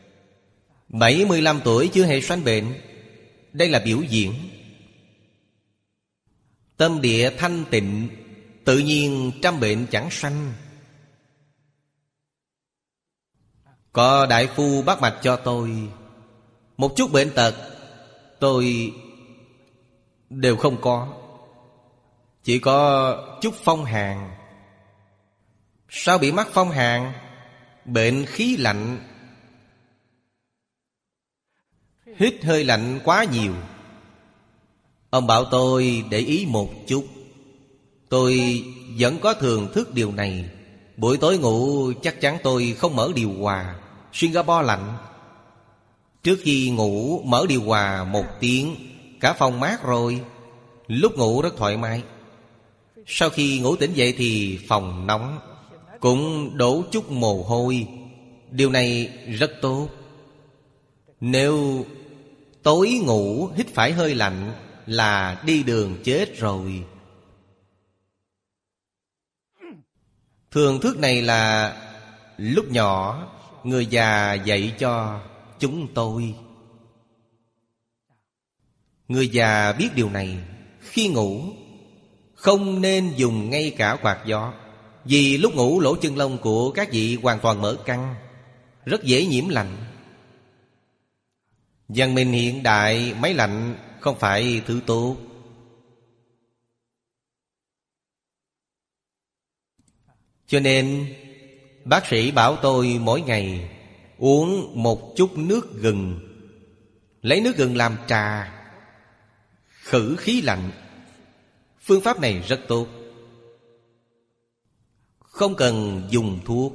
75 tuổi chưa hề sanh bệnh. Đây là biểu diễn. Tâm địa thanh tịnh, tự nhiên trăm bệnh chẳng sanh. Có đại phu bắt mạch cho tôi, một chút bệnh tật tôi đều không có. Chỉ có chút phong hàn. Sao bị mắc phong hàn? Bệnh khí lạnh, hít hơi lạnh quá nhiều. Ông bảo tôi để ý một chút. Tôi vẫn có thường thức điều này. Buổi tối ngủ chắc chắn tôi không mở điều hòa. Singapore lạnh. Trước khi ngủ mở điều hòa 1 tiếng, cả phòng mát rồi. Lúc ngủ rất thoải mái. Sau khi ngủ tỉnh dậy thì phòng nóng, cũng đổ chút mồ hôi. Điều này rất tốt. Nếu tối ngủ hít phải hơi lạnh là đi đường chết rồi. Thường thức này là lúc nhỏ người già dạy cho chúng tôi. Người già biết điều này, khi ngủ không nên dùng ngay cả quạt gió. Vì lúc ngủ lỗ chân lông của các vị hoàn toàn mở căng, rất dễ nhiễm lạnh. Văn minh hiện đại máy lạnh không phải thứ tốt. Cho nên bác sĩ bảo tôi mỗi ngày uống một chút nước gừng. Lấy nước gừng làm trà, khử khí lạnh. Phương pháp này rất tốt, không cần dùng thuốc.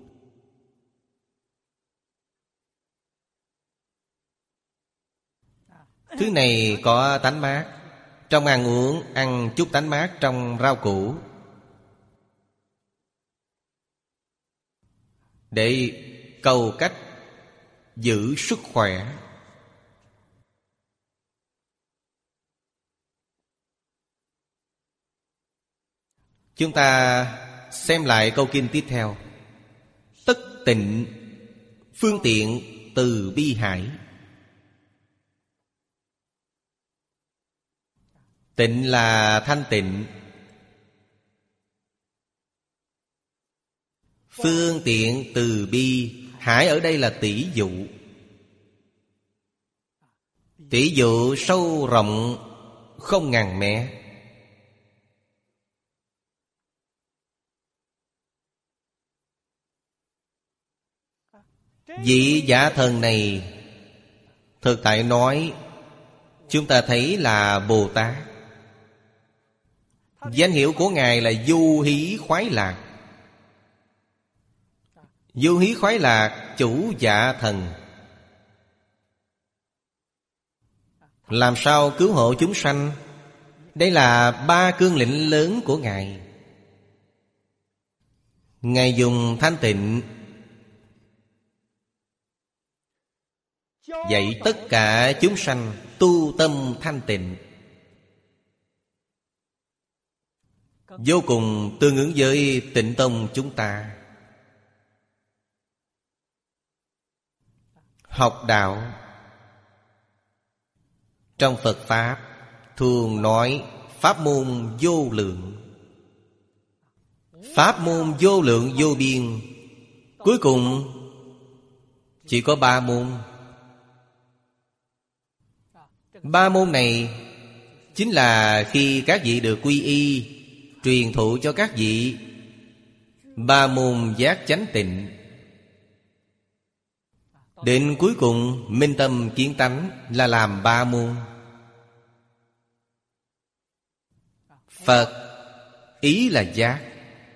Thứ này có tánh mát. Trong ăn uống, ăn chút tánh mát trong rau củ, để cầu cách giữ sức khỏe. Chúng ta xem lại câu kinh tiếp theo. Tất tịnh, phương tiện từ bi hải. Tịnh là thanh tịnh, phương tiện từ bi. Hải ở đây là tỷ dụ. Tỷ dụ sâu rộng không ngàn mé. Vị giả thần này, thực tại nói, chúng ta thấy là Bồ Tát. Danh hiệu của Ngài là Du Hí Khoái Lạc. Du Hí Khoái Lạc, chủ dạ thần. Làm sao cứu hộ chúng sanh? Đây là ba cương lĩnh lớn của Ngài. Ngài dùng thanh tịnh dạy tất cả chúng sanh tu tâm thanh tịnh, vô cùng tương ứng với Tịnh Tông chúng ta. Học đạo trong Phật Pháp thường nói pháp môn vô lượng. Pháp môn vô lượng vô biên. Cuối cùng chỉ có 3 môn. 3 môn này chính là khi các vị được quy y, truyền thụ cho các vị 3 môn giác chánh tịnh. Đến cuối cùng minh tâm kiến tánh là làm 3 môn. Phật ý là giác,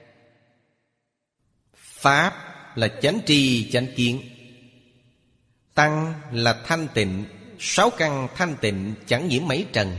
Pháp là chánh tri chánh kiến, Tăng là thanh tịnh. 6 căn thanh tịnh chẳng nhiễm mấy trần.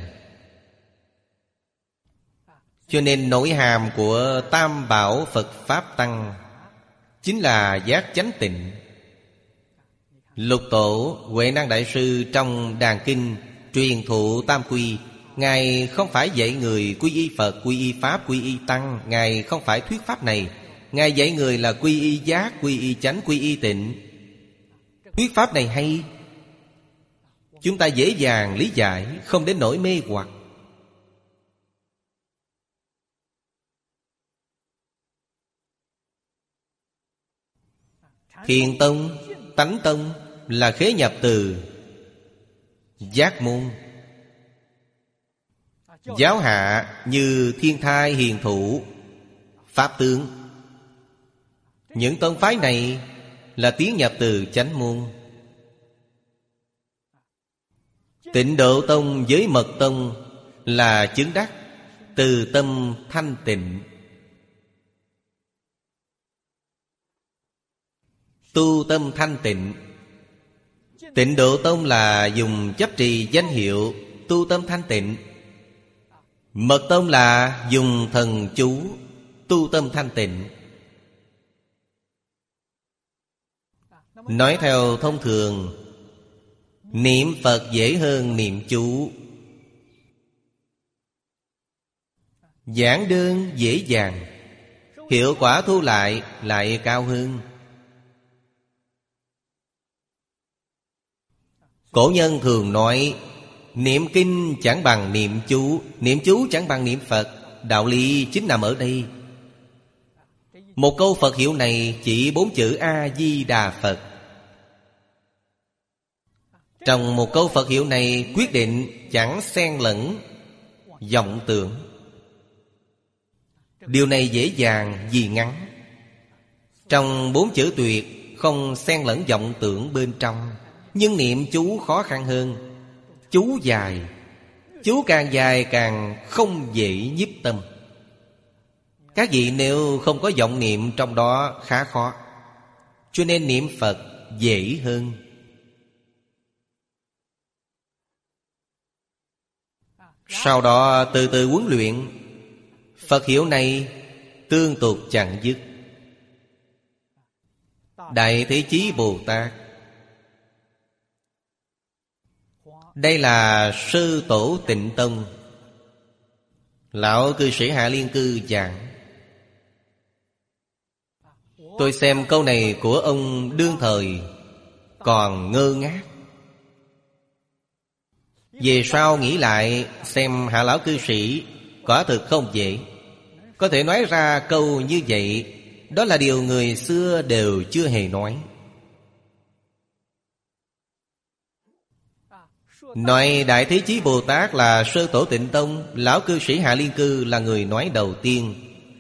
Cho nên nội hàm của Tam Bảo Phật Pháp Tăng chính là giác chánh tịnh. Lục Tổ Huệ Năng Đại Sư trong Đàn Kinh truyền thụ Tam Quy, Ngài không phải dạy người quy y Phật, quy y Pháp, quy y Tăng. Ngài không phải thuyết pháp này. Ngài dạy người là quy y giác, quy y chánh, quy y tịnh. Thuyết pháp này hay, chúng ta dễ dàng lý giải, không đến nỗi mê hoặc. Thiền Tông, Tánh Tông là khế nhập từ giác môn. Giáo hạ như Thiên Thai, Hiền Thủ, Pháp Tướng. Những tông phái này là tiến nhập từ chánh môn. Tịnh Độ Tông với Mật Tông là chứng đắc từ tâm thanh tịnh. Tu tâm thanh tịnh. Tịnh Độ Tông là dùng chấp trì danh hiệu tu tâm thanh tịnh. Mật Tông là dùng thần chú tu tâm thanh tịnh. Nói theo thông thường, niệm Phật dễ hơn niệm chú. Giảng đơn dễ dàng, hiệu quả thu lại cao hơn. Cổ nhân thường nói Niệm kinh chẳng bằng niệm chú, niệm chú chẳng bằng niệm Phật. Đạo lý chính nằm ở đây. Một câu Phật hiệu này chỉ 4 chữ A-di-đà Phật. Trong một câu Phật hiệu này quyết định chẳng xen lẫn vọng tưởng. Điều này dễ dàng vì ngắn. Trong 4 chữ tuyệt không xen lẫn vọng tưởng bên trong. Nhưng niệm chú khó khăn hơn. Chú dài, chú càng dài càng không dễ nhiếp tâm. Các vị nếu không có vọng niệm trong đó khá khó. Cho nên niệm Phật dễ hơn. Sau đó từ từ huấn luyện, Phật hiệu này tương tục chẳng dứt. Đại Thế Chí Bồ Tát, đây là sư tổ Tịnh Tông, lão cư sĩ Hạ Liên Cư giảng. Tôi xem câu này của ông đương thời còn ngơ ngác. Về sau nghĩ lại xem Hạ lão cư sĩ quả thực không dễ. Có thể nói ra câu như vậy, đó là điều người xưa đều chưa hề nói. Nói Đại Thế Chí Bồ Tát là sơ tổ Tịnh Tông, lão cư sĩ Hạ Liên Cư là người nói đầu tiên.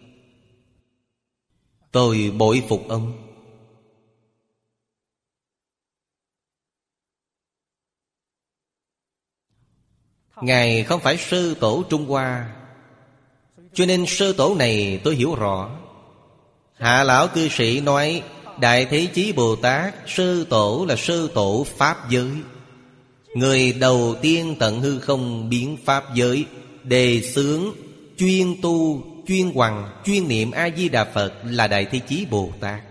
Tôi bội phục ông. Ngài không phải sư tổ Trung Hoa, cho nên sư tổ này tôi hiểu rõ. Hạ lão cư sĩ nói Đại Thế Chí Bồ Tát sư tổ là sư tổ Pháp giới, người đầu tiên tận hư không biến Pháp giới, đề xướng chuyên tu, chuyên hoằng, chuyên niệm A-di-đà Phật là Đại Thế Chí Bồ Tát.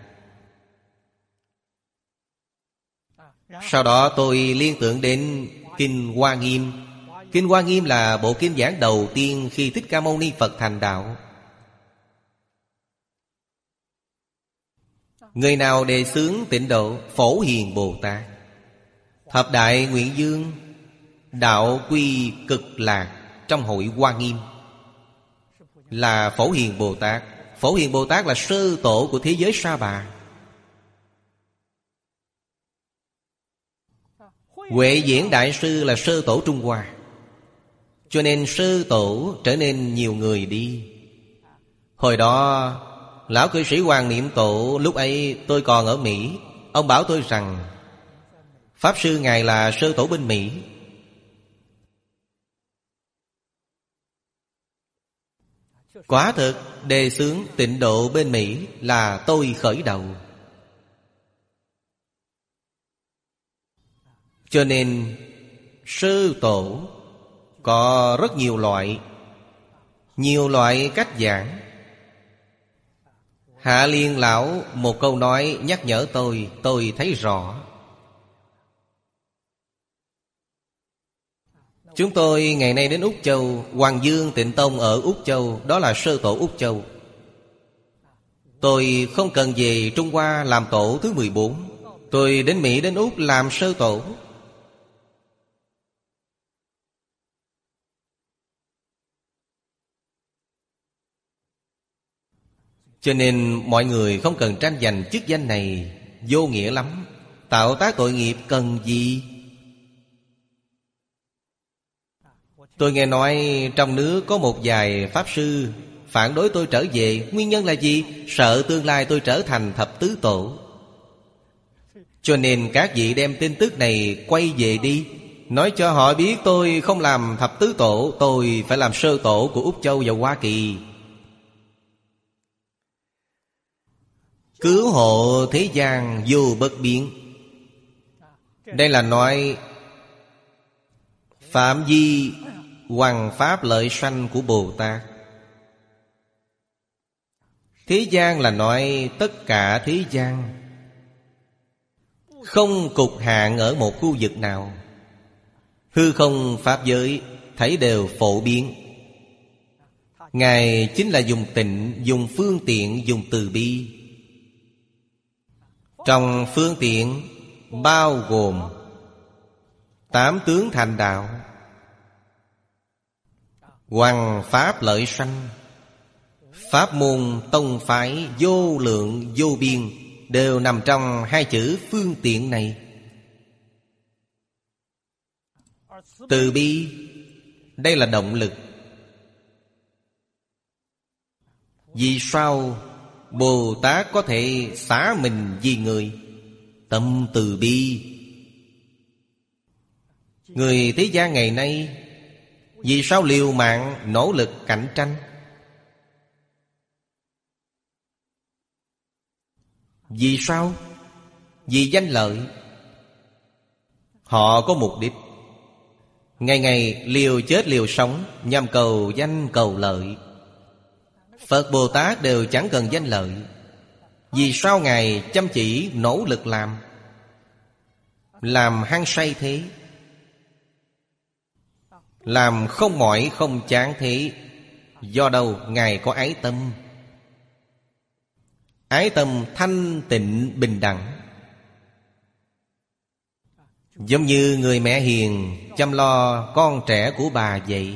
Sau đó tôi liên tưởng đến Kinh Hoa Nghiêm. Kinh Hoa Nghiêm là bộ kinh giảng đầu tiên khi Thích Ca Mâu Ni Phật thành đạo. Người nào đề xướng tịnh độ? Phổ Hiền Bồ Tát. Thập Đại Nguyện Dương đạo quy cực lạc trong hội Hoa Nghiêm là Phổ Hiền Bồ Tát. Phổ Hiền Bồ Tát là sư tổ của thế giới Sa Bà. Huệ Diễn Đại Sư là sư tổ Trung Hoa. Cho nên sư tổ trở nên nhiều người đi. Hồi đó lão cư sĩ Hoàng Niệm Tổ, lúc ấy tôi còn ở Mỹ, ông bảo tôi rằng Pháp Sư Ngài là sư tổ bên Mỹ. Quả thực đề xướng tịnh độ bên Mỹ là tôi khởi đầu. Cho nên sư tổ có rất nhiều loại cách giảng. Hạ Liên lão một câu nói nhắc nhở tôi thấy rõ. Chúng tôi ngày nay đến Úc Châu, Hoàng Dương Tịnh Tông ở Úc Châu, đó là sơ tổ Úc Châu. Tôi không cần về Trung Hoa làm tổ thứ 14. Tôi đến Mỹ đến Úc làm sơ tổ. Cho nên mọi người không cần tranh giành chức danh này, vô nghĩa lắm. Tạo tác tội nghiệp cần gì? Tôi nghe nói trong nước có một vài Pháp Sư phản đối tôi trở về. Nguyên nhân là gì? Sợ tương lai tôi trở thành thập tứ tổ. Cho nên các vị đem tin tức này quay về đi, nói cho họ biết tôi không làm thập tứ tổ, tôi phải làm sơ tổ của Úc Châu và Hoa Kỳ. Cứu hộ thế gian vô bất biến. Đây là nói phạm vi hoằng pháp lợi sanh của Bồ Tát. Thế gian là nói tất cả thế gian, không cục hạn ở một khu vực nào. Hư không pháp giới thấy đều phổ biến. Ngài chính là dùng tịnh, dùng phương tiện, dùng từ bi. Trong phương tiện bao gồm 8 tướng thành đạo. Hoằng pháp lợi sanh. Pháp môn tông phái vô lượng vô biên đều nằm trong hai chữ phương tiện này. Từ bi, đây là động lực. Vì sao Bồ Tát có thể xả mình vì người? Tâm từ bi. Người thế gian ngày nay vì sao liều mạng nỗ lực cạnh tranh? Vì sao? Vì danh lợi. Họ có mục đích, ngày ngày liều chết liều sống, nhằm cầu danh cầu lợi. Phật Bồ Tát đều chẳng cần danh lợi. Vì sao Ngài chăm chỉ nỗ lực làm hăng say thế, làm không mỏi không chán thế? Do đâu? Ngài có ái tâm. Ái tâm thanh tịnh bình đẳng. Giống như người mẹ hiền chăm lo con trẻ của bà vậy.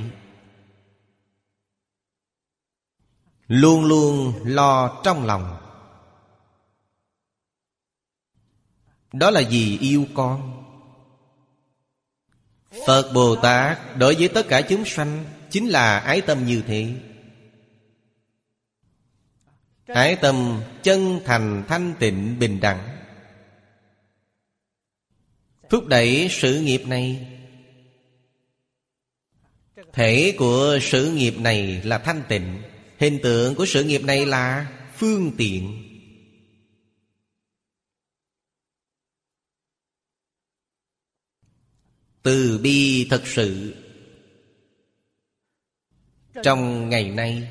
Luôn luôn lo trong lòng. Đó là vì yêu con. Phật Bồ Tát đối với tất cả chúng sanh chính là ái tâm như thế. Ái tâm chân thành thanh tịnh bình đẳng, thúc đẩy sự nghiệp này. Thể của sự nghiệp này là thanh tịnh, hình tượng của sự nghiệp này là phương tiện. Từ bi thật sự. Trong ngày nay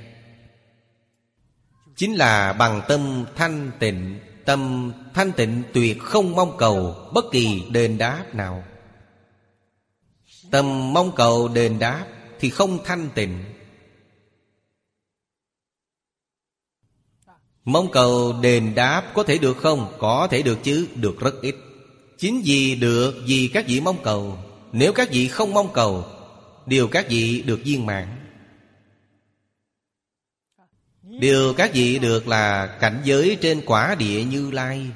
chính là bằng tâm thanh tịnh. Tâm thanh tịnh tuyệt không mong cầu bất kỳ đền đáp nào. Tâm mong cầu đền đáp thì không thanh tịnh. Mong cầu đền đáp có thể được không? Có thể được chứ, được rất ít. Chính vì được vì các vị mong cầu. Nếu các vị không mong cầu, điều các vị được viên mãn. Điều các vị được là cảnh giới trên quả địa Như Lai.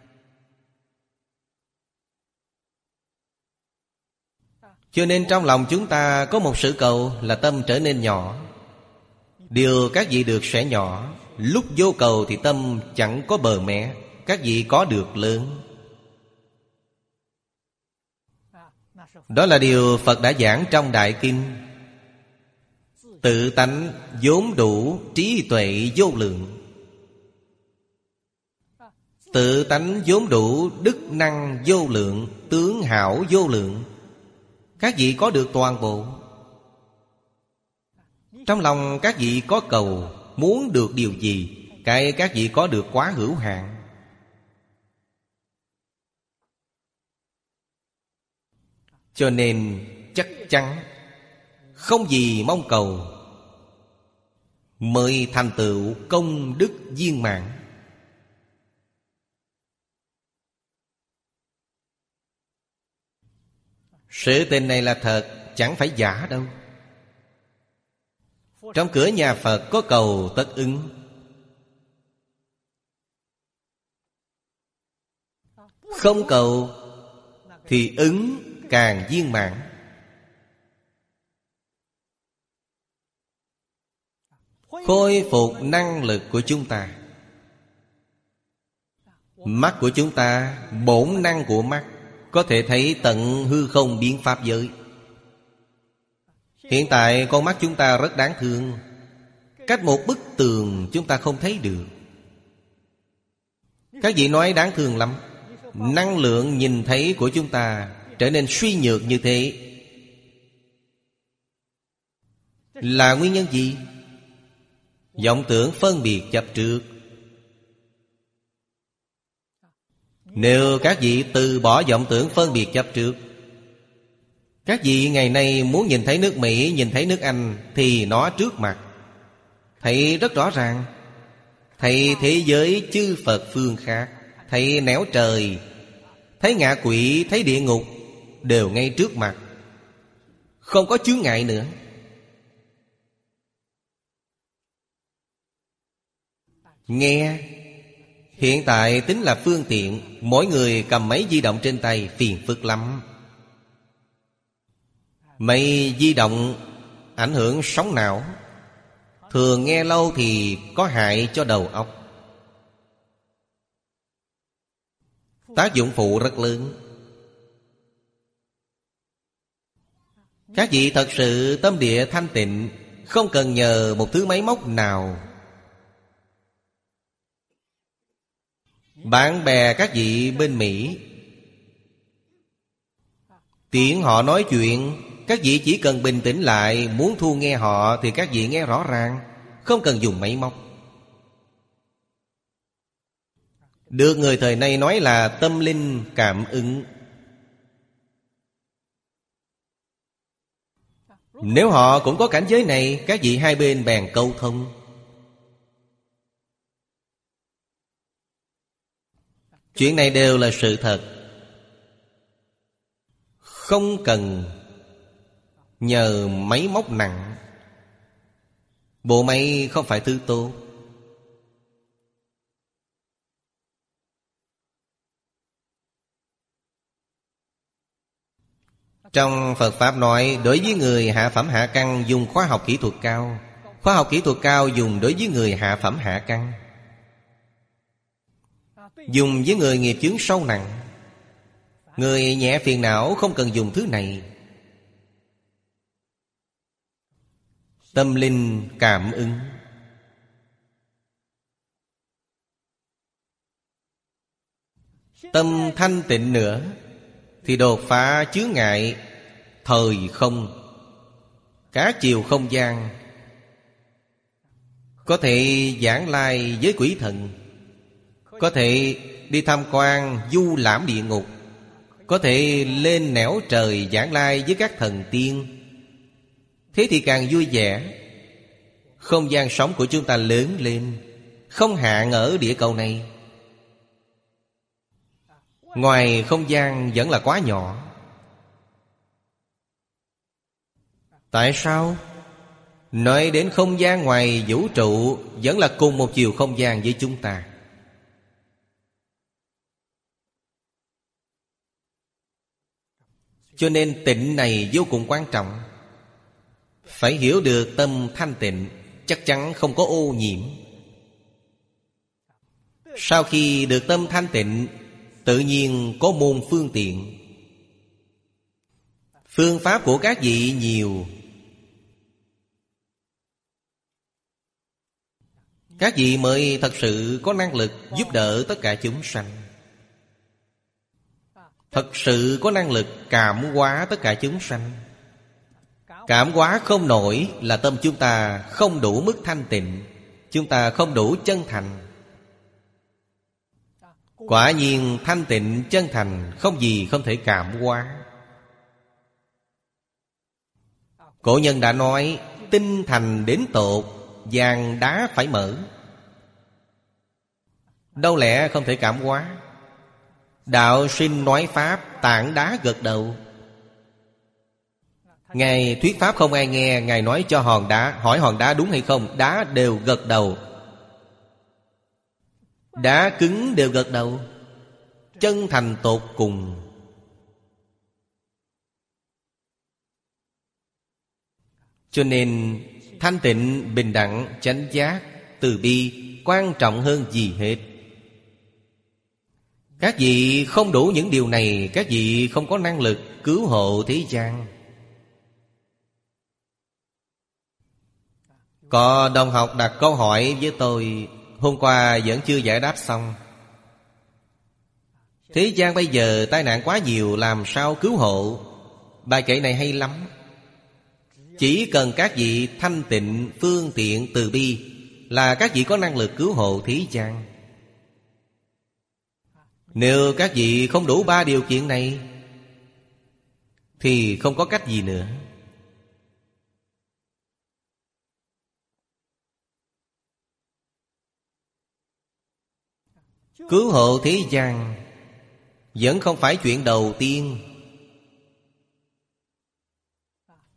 Cho nên trong lòng chúng ta có một sự cầu là tâm trở nên nhỏ. Điều các vị được sẽ nhỏ. Lúc vô cầu thì tâm chẳng có bờ mé. Các vị có được lớn. Đó là điều Phật đã giảng trong Đại Kinh. Tự tánh vốn đủ trí tuệ vô lượng. Tự tánh vốn đủ đức năng vô lượng, tướng hảo vô lượng. Các vị có được toàn bộ. Trong lòng các vị có cầu, muốn được điều gì, cái các vị có được quá hữu hạn. Cho nên chắc chắn không gì mong cầu mới thành tựu công đức viên mãn. Sự tình này là thật, chẳng phải giả đâu. Trong cửa nhà Phật có cầu tất ứng. Không cầu thì ứng càng viên mãn. Khôi phục năng lực của chúng ta. Mắt của chúng ta, bổn năng của mắt có thể thấy tận hư không biến pháp giới. Hiện tại con mắt chúng ta rất đáng thương. Cách một bức tường chúng ta không thấy được. Các vị nói đáng thương lắm. Năng lượng nhìn thấy của chúng ta trở nên suy nhược như thế là nguyên nhân gì? Vọng tưởng phân biệt chấp trước. Nếu các vị từ bỏ vọng tưởng phân biệt chấp trước, các vị ngày nay muốn nhìn thấy nước Mỹ, nhìn thấy nước Anh thì nó trước mặt, thấy rất rõ ràng. Thấy thế giới chư Phật phương khác, thấy nẻo trời, thấy ngạ quỷ, thấy địa ngục đều ngay trước mặt, không có chướng ngại nữa. Nghe. Hiện tại tính là phương tiện. Mỗi người cầm máy di động trên tay phiền phức lắm. Máy di động ảnh hưởng sóng não. Thường nghe lâu thì có hại cho đầu óc. Tác dụng phụ rất lớn. Các vị thật sự tâm địa thanh tịnh, không cần nhờ một thứ máy móc nào. Bạn bè các vị bên Mỹ, tiếng họ nói chuyện, các vị chỉ cần bình tĩnh lại. Muốn thu nghe họ thì các vị nghe rõ ràng, không cần dùng máy móc. Được người thời nay nói là tâm linh cảm ứng. Nếu họ cũng có cảnh giới này, các vị hai bên bèn câu thông. Chuyện này đều là sự thật, không cần nhờ máy móc nặng. Bộ máy không phải thứ tốt. Trong Phật Pháp nói, đối với người hạ phẩm hạ căn dùng khoa học kỹ thuật cao. Khoa học kỹ thuật cao dùng đối với người hạ phẩm hạ căn. Dùng với người nghiệp chướng sâu nặng. Người nhẹ phiền não không cần dùng thứ này. Tâm linh cảm ứng. Tâm thanh tịnh nữa thì đột phá chướng ngại thời không, các chiều không gian. Có thể giảng lai với quỷ thần, có thể đi tham quan du lãm địa ngục, có thể lên nẻo trời giảng lai với các thần tiên. Thế thì càng vui vẻ. Không gian sống của chúng ta lớn lên, không hạn ở địa cầu này. Ngoài không gian vẫn là quá nhỏ. Tại sao? Nói đến không gian ngoài vũ trụ, vẫn là cùng một chiều không gian với chúng ta. Cho nên tịnh này vô cùng quan trọng. Phải hiểu được tâm thanh tịnh, chắc chắn không có ô nhiễm. Sau khi được tâm thanh tịnh, tự nhiên có môn phương tiện. Phương pháp của các vị nhiều. Các vị mới thật sự có năng lực giúp đỡ tất cả chúng sanh. Thật sự có năng lực cảm hóa tất cả chúng sanh. Cảm hóa không nổi là tâm chúng ta không đủ mức thanh tịnh, chúng ta không đủ chân thành. Quả nhiên thanh tịnh chân thành, không gì không thể cảm hóa. Cổ nhân đã nói, tinh thành đến tột, vàng đá phải mở. Đâu lẽ không thể cảm hóa. Đạo sinh nói pháp, tảng đá gật đầu. Ngài thuyết pháp không ai nghe, Ngài nói cho hòn đá, hỏi hòn đá đúng hay không, đá đều gật đầu. Đá cứng đều gật đầu. Chân thành tột cùng. Cho nên thanh tịnh, bình đẳng, chánh giác, từ bi quan trọng hơn gì hết. Các vị không đủ những điều này, các vị không có năng lực cứu hộ thế gian. Có đồng học đặt câu hỏi với tôi, hôm qua vẫn chưa giải đáp xong. Thế gian bây giờ tai nạn quá nhiều, làm sao cứu hộ? Bài kệ này hay lắm. Chỉ cần các vị thanh tịnh, phương tiện, từ bi là các vị có năng lực cứu hộ thế gian. Nếu các vị không đủ ba điều kiện này thì không có cách gì nữa. Cứu hộ thế gian vẫn không phải chuyện đầu tiên.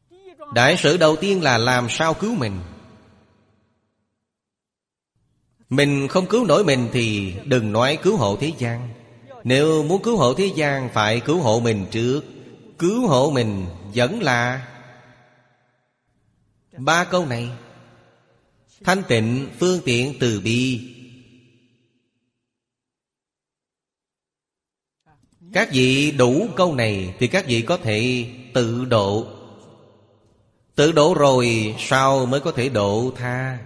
Đại sự đầu tiên là làm sao cứu mình. Mình không cứu nổi mình thì đừng nói cứu hộ thế gian. Nếu muốn cứu hộ thế gian phải cứu hộ mình trước. Cứu hộ mình vẫn là ba câu này: thanh tịnh, phương tiện, từ bi. Các vị đủ câu này thì các vị có thể tự độ. Tự độ rồi sao mới có thể độ tha?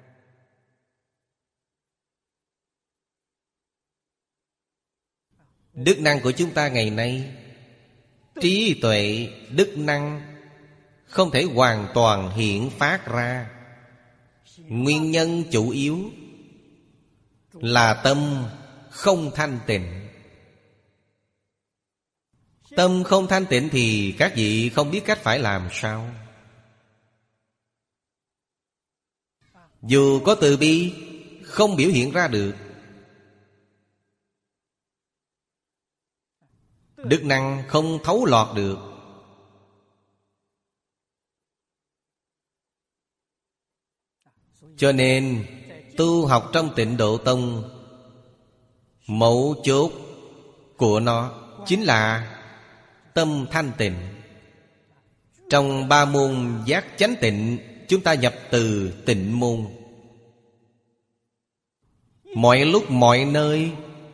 Đức năng của chúng ta ngày nay, trí tuệ, đức năng không thể hoàn toàn hiện phát ra. Nguyên nhân chủ yếu là tâm không thanh tịnh. Tâm không thanh tịnh thì các vị không biết cách phải làm sao. Dù có từ bi không biểu hiện ra được. Đức năng không thấu lọt được. Cho nên tu học trong Tịnh Độ Tông, mấu chốt của nó chính là tâm thanh tịnh. Trong ba môn giác chánh tịnh, chúng ta nhập từ tịnh môn. Mọi lúc mọi nơi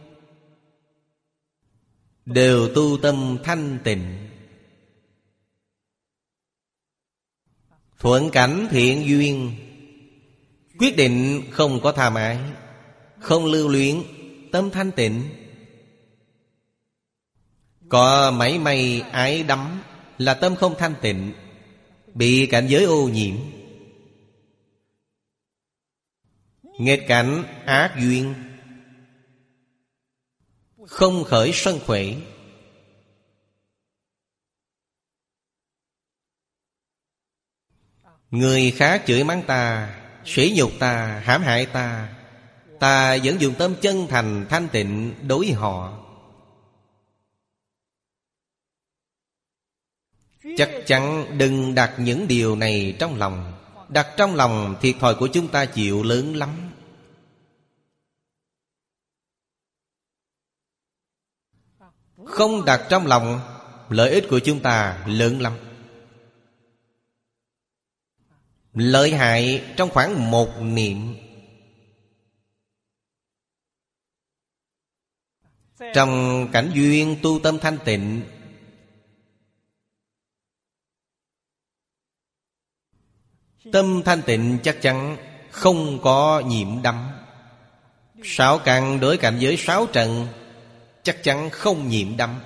đều tu tâm thanh tịnh. Thuận cảnh thiện duyên, quyết định không có tham ái, không lưu luyến, tâm thanh tịnh. Có mảy may ái đắm là tâm không thanh tịnh, bị cảnh giới ô nhiễm. Nghịch cảnh ác duyên, không khởi sân khỏe. Người khác chửi mắng ta, sỉ nhục ta, hãm hại ta, ta vẫn dùng tâm chân thành thanh tịnh đối họ. Chắc chắn đừng đặt những điều này trong lòng. Đặt trong lòng thiệt thòi của chúng ta chịu lớn lắm. Không đặt trong lòng, lợi ích của chúng ta lớn lắm. Lợi hại trong khoảng một niệm. Trong cảnh duyên tu tâm thanh tịnh, tâm thanh tịnh chắc chắn không có nhiễm đắm. Sáu căn đối cảnh giới sáu trần chắc chắn không nhiễm đắm.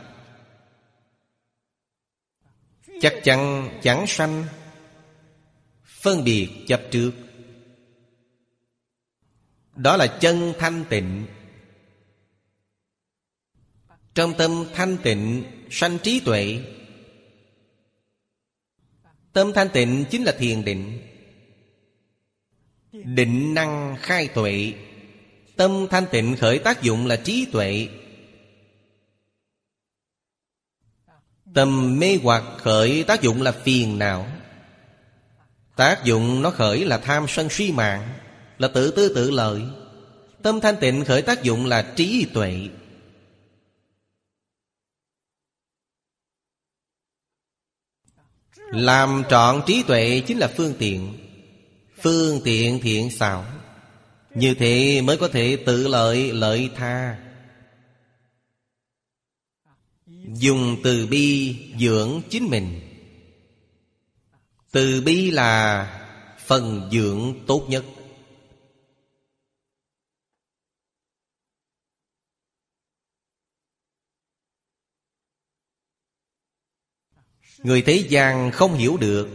Chắc chắn chẳng sanh phân biệt chấp trước. Đó là chân thanh tịnh. Trong tâm thanh tịnh sanh trí tuệ. Tâm thanh tịnh chính là thiền định. Định năng khai tuệ. Tâm thanh tịnh khởi tác dụng là trí tuệ. Tâm mê hoặc khởi tác dụng là phiền não. Tác dụng nó khởi là tham sân si mạng, là tự tư tự lợi. Tâm thanh tịnh khởi tác dụng là trí tuệ. Làm trọn trí tuệ chính là phương tiện. Phương tiện thiện xảo. Như thế mới có thể tự lợi lợi tha. Dùng từ bi dưỡng chính mình. Từ bi là phần dưỡng tốt nhất. Người thế gian không hiểu được,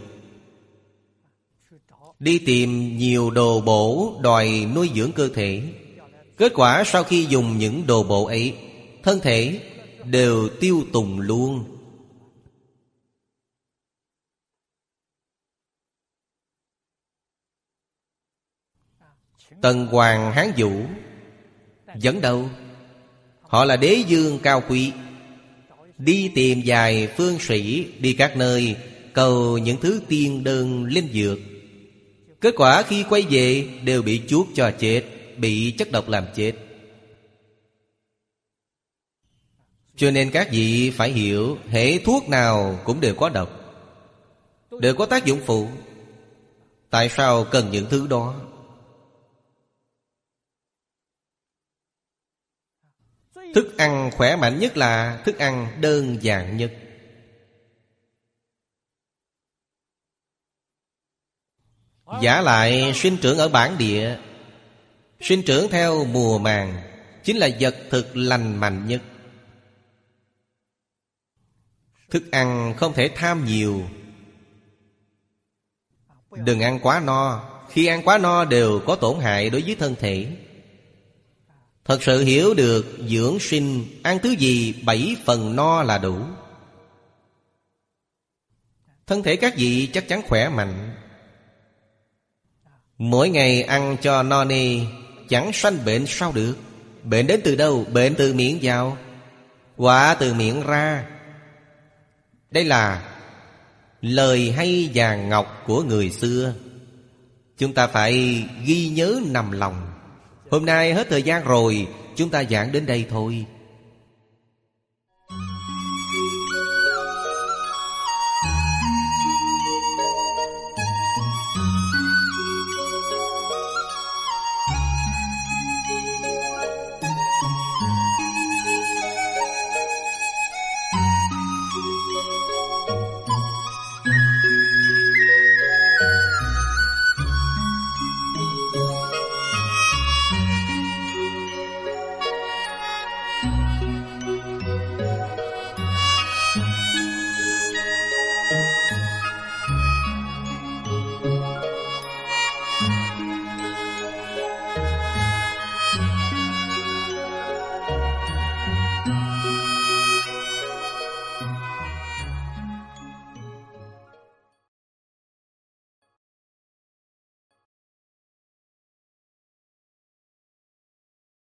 đi tìm nhiều đồ bổ đòi nuôi dưỡng cơ thể. Kết quả sau khi dùng những đồ bổ ấy, thân thể đều tiêu tùng luôn. Tần Hoàng Hán Vũ dẫn đầu. Họ là đế vương cao quý, đi tìm vài phương sĩ, đi các nơi cầu những thứ tiên đơn linh dược. Kết quả khi quay về đều bị chuốc cho chết. bị chất độc làm chết. Cho nên các vị phải hiểu, hễ thuốc nào cũng đều có độc, đều có tác dụng phụ. Tại sao cần những thứ đó? Thức ăn khỏe mạnh nhất là thức ăn đơn giản nhất. Vả lại sinh trưởng ở bản địa, sinh trưởng theo mùa màng, chính là vật thực lành mạnh nhất. Thức ăn không thể tham nhiều. Đừng ăn quá no. Khi ăn quá no đều có tổn hại đối với thân thể. Thật sự hiểu được dưỡng sinh, ăn thứ gì 7 phần no là đủ. Thân thể các vị chắc chắn khỏe mạnh. Mỗi ngày ăn cho no nê, chẳng sanh bệnh sao được. Bệnh đến từ đâu? Bệnh từ miệng vào, quả từ miệng ra. Đây là lời hay vàng ngọc của người xưa. Chúng ta phải ghi nhớ nằm lòng. Hôm nay hết thời gian rồi, chúng ta giảng đến đây thôi.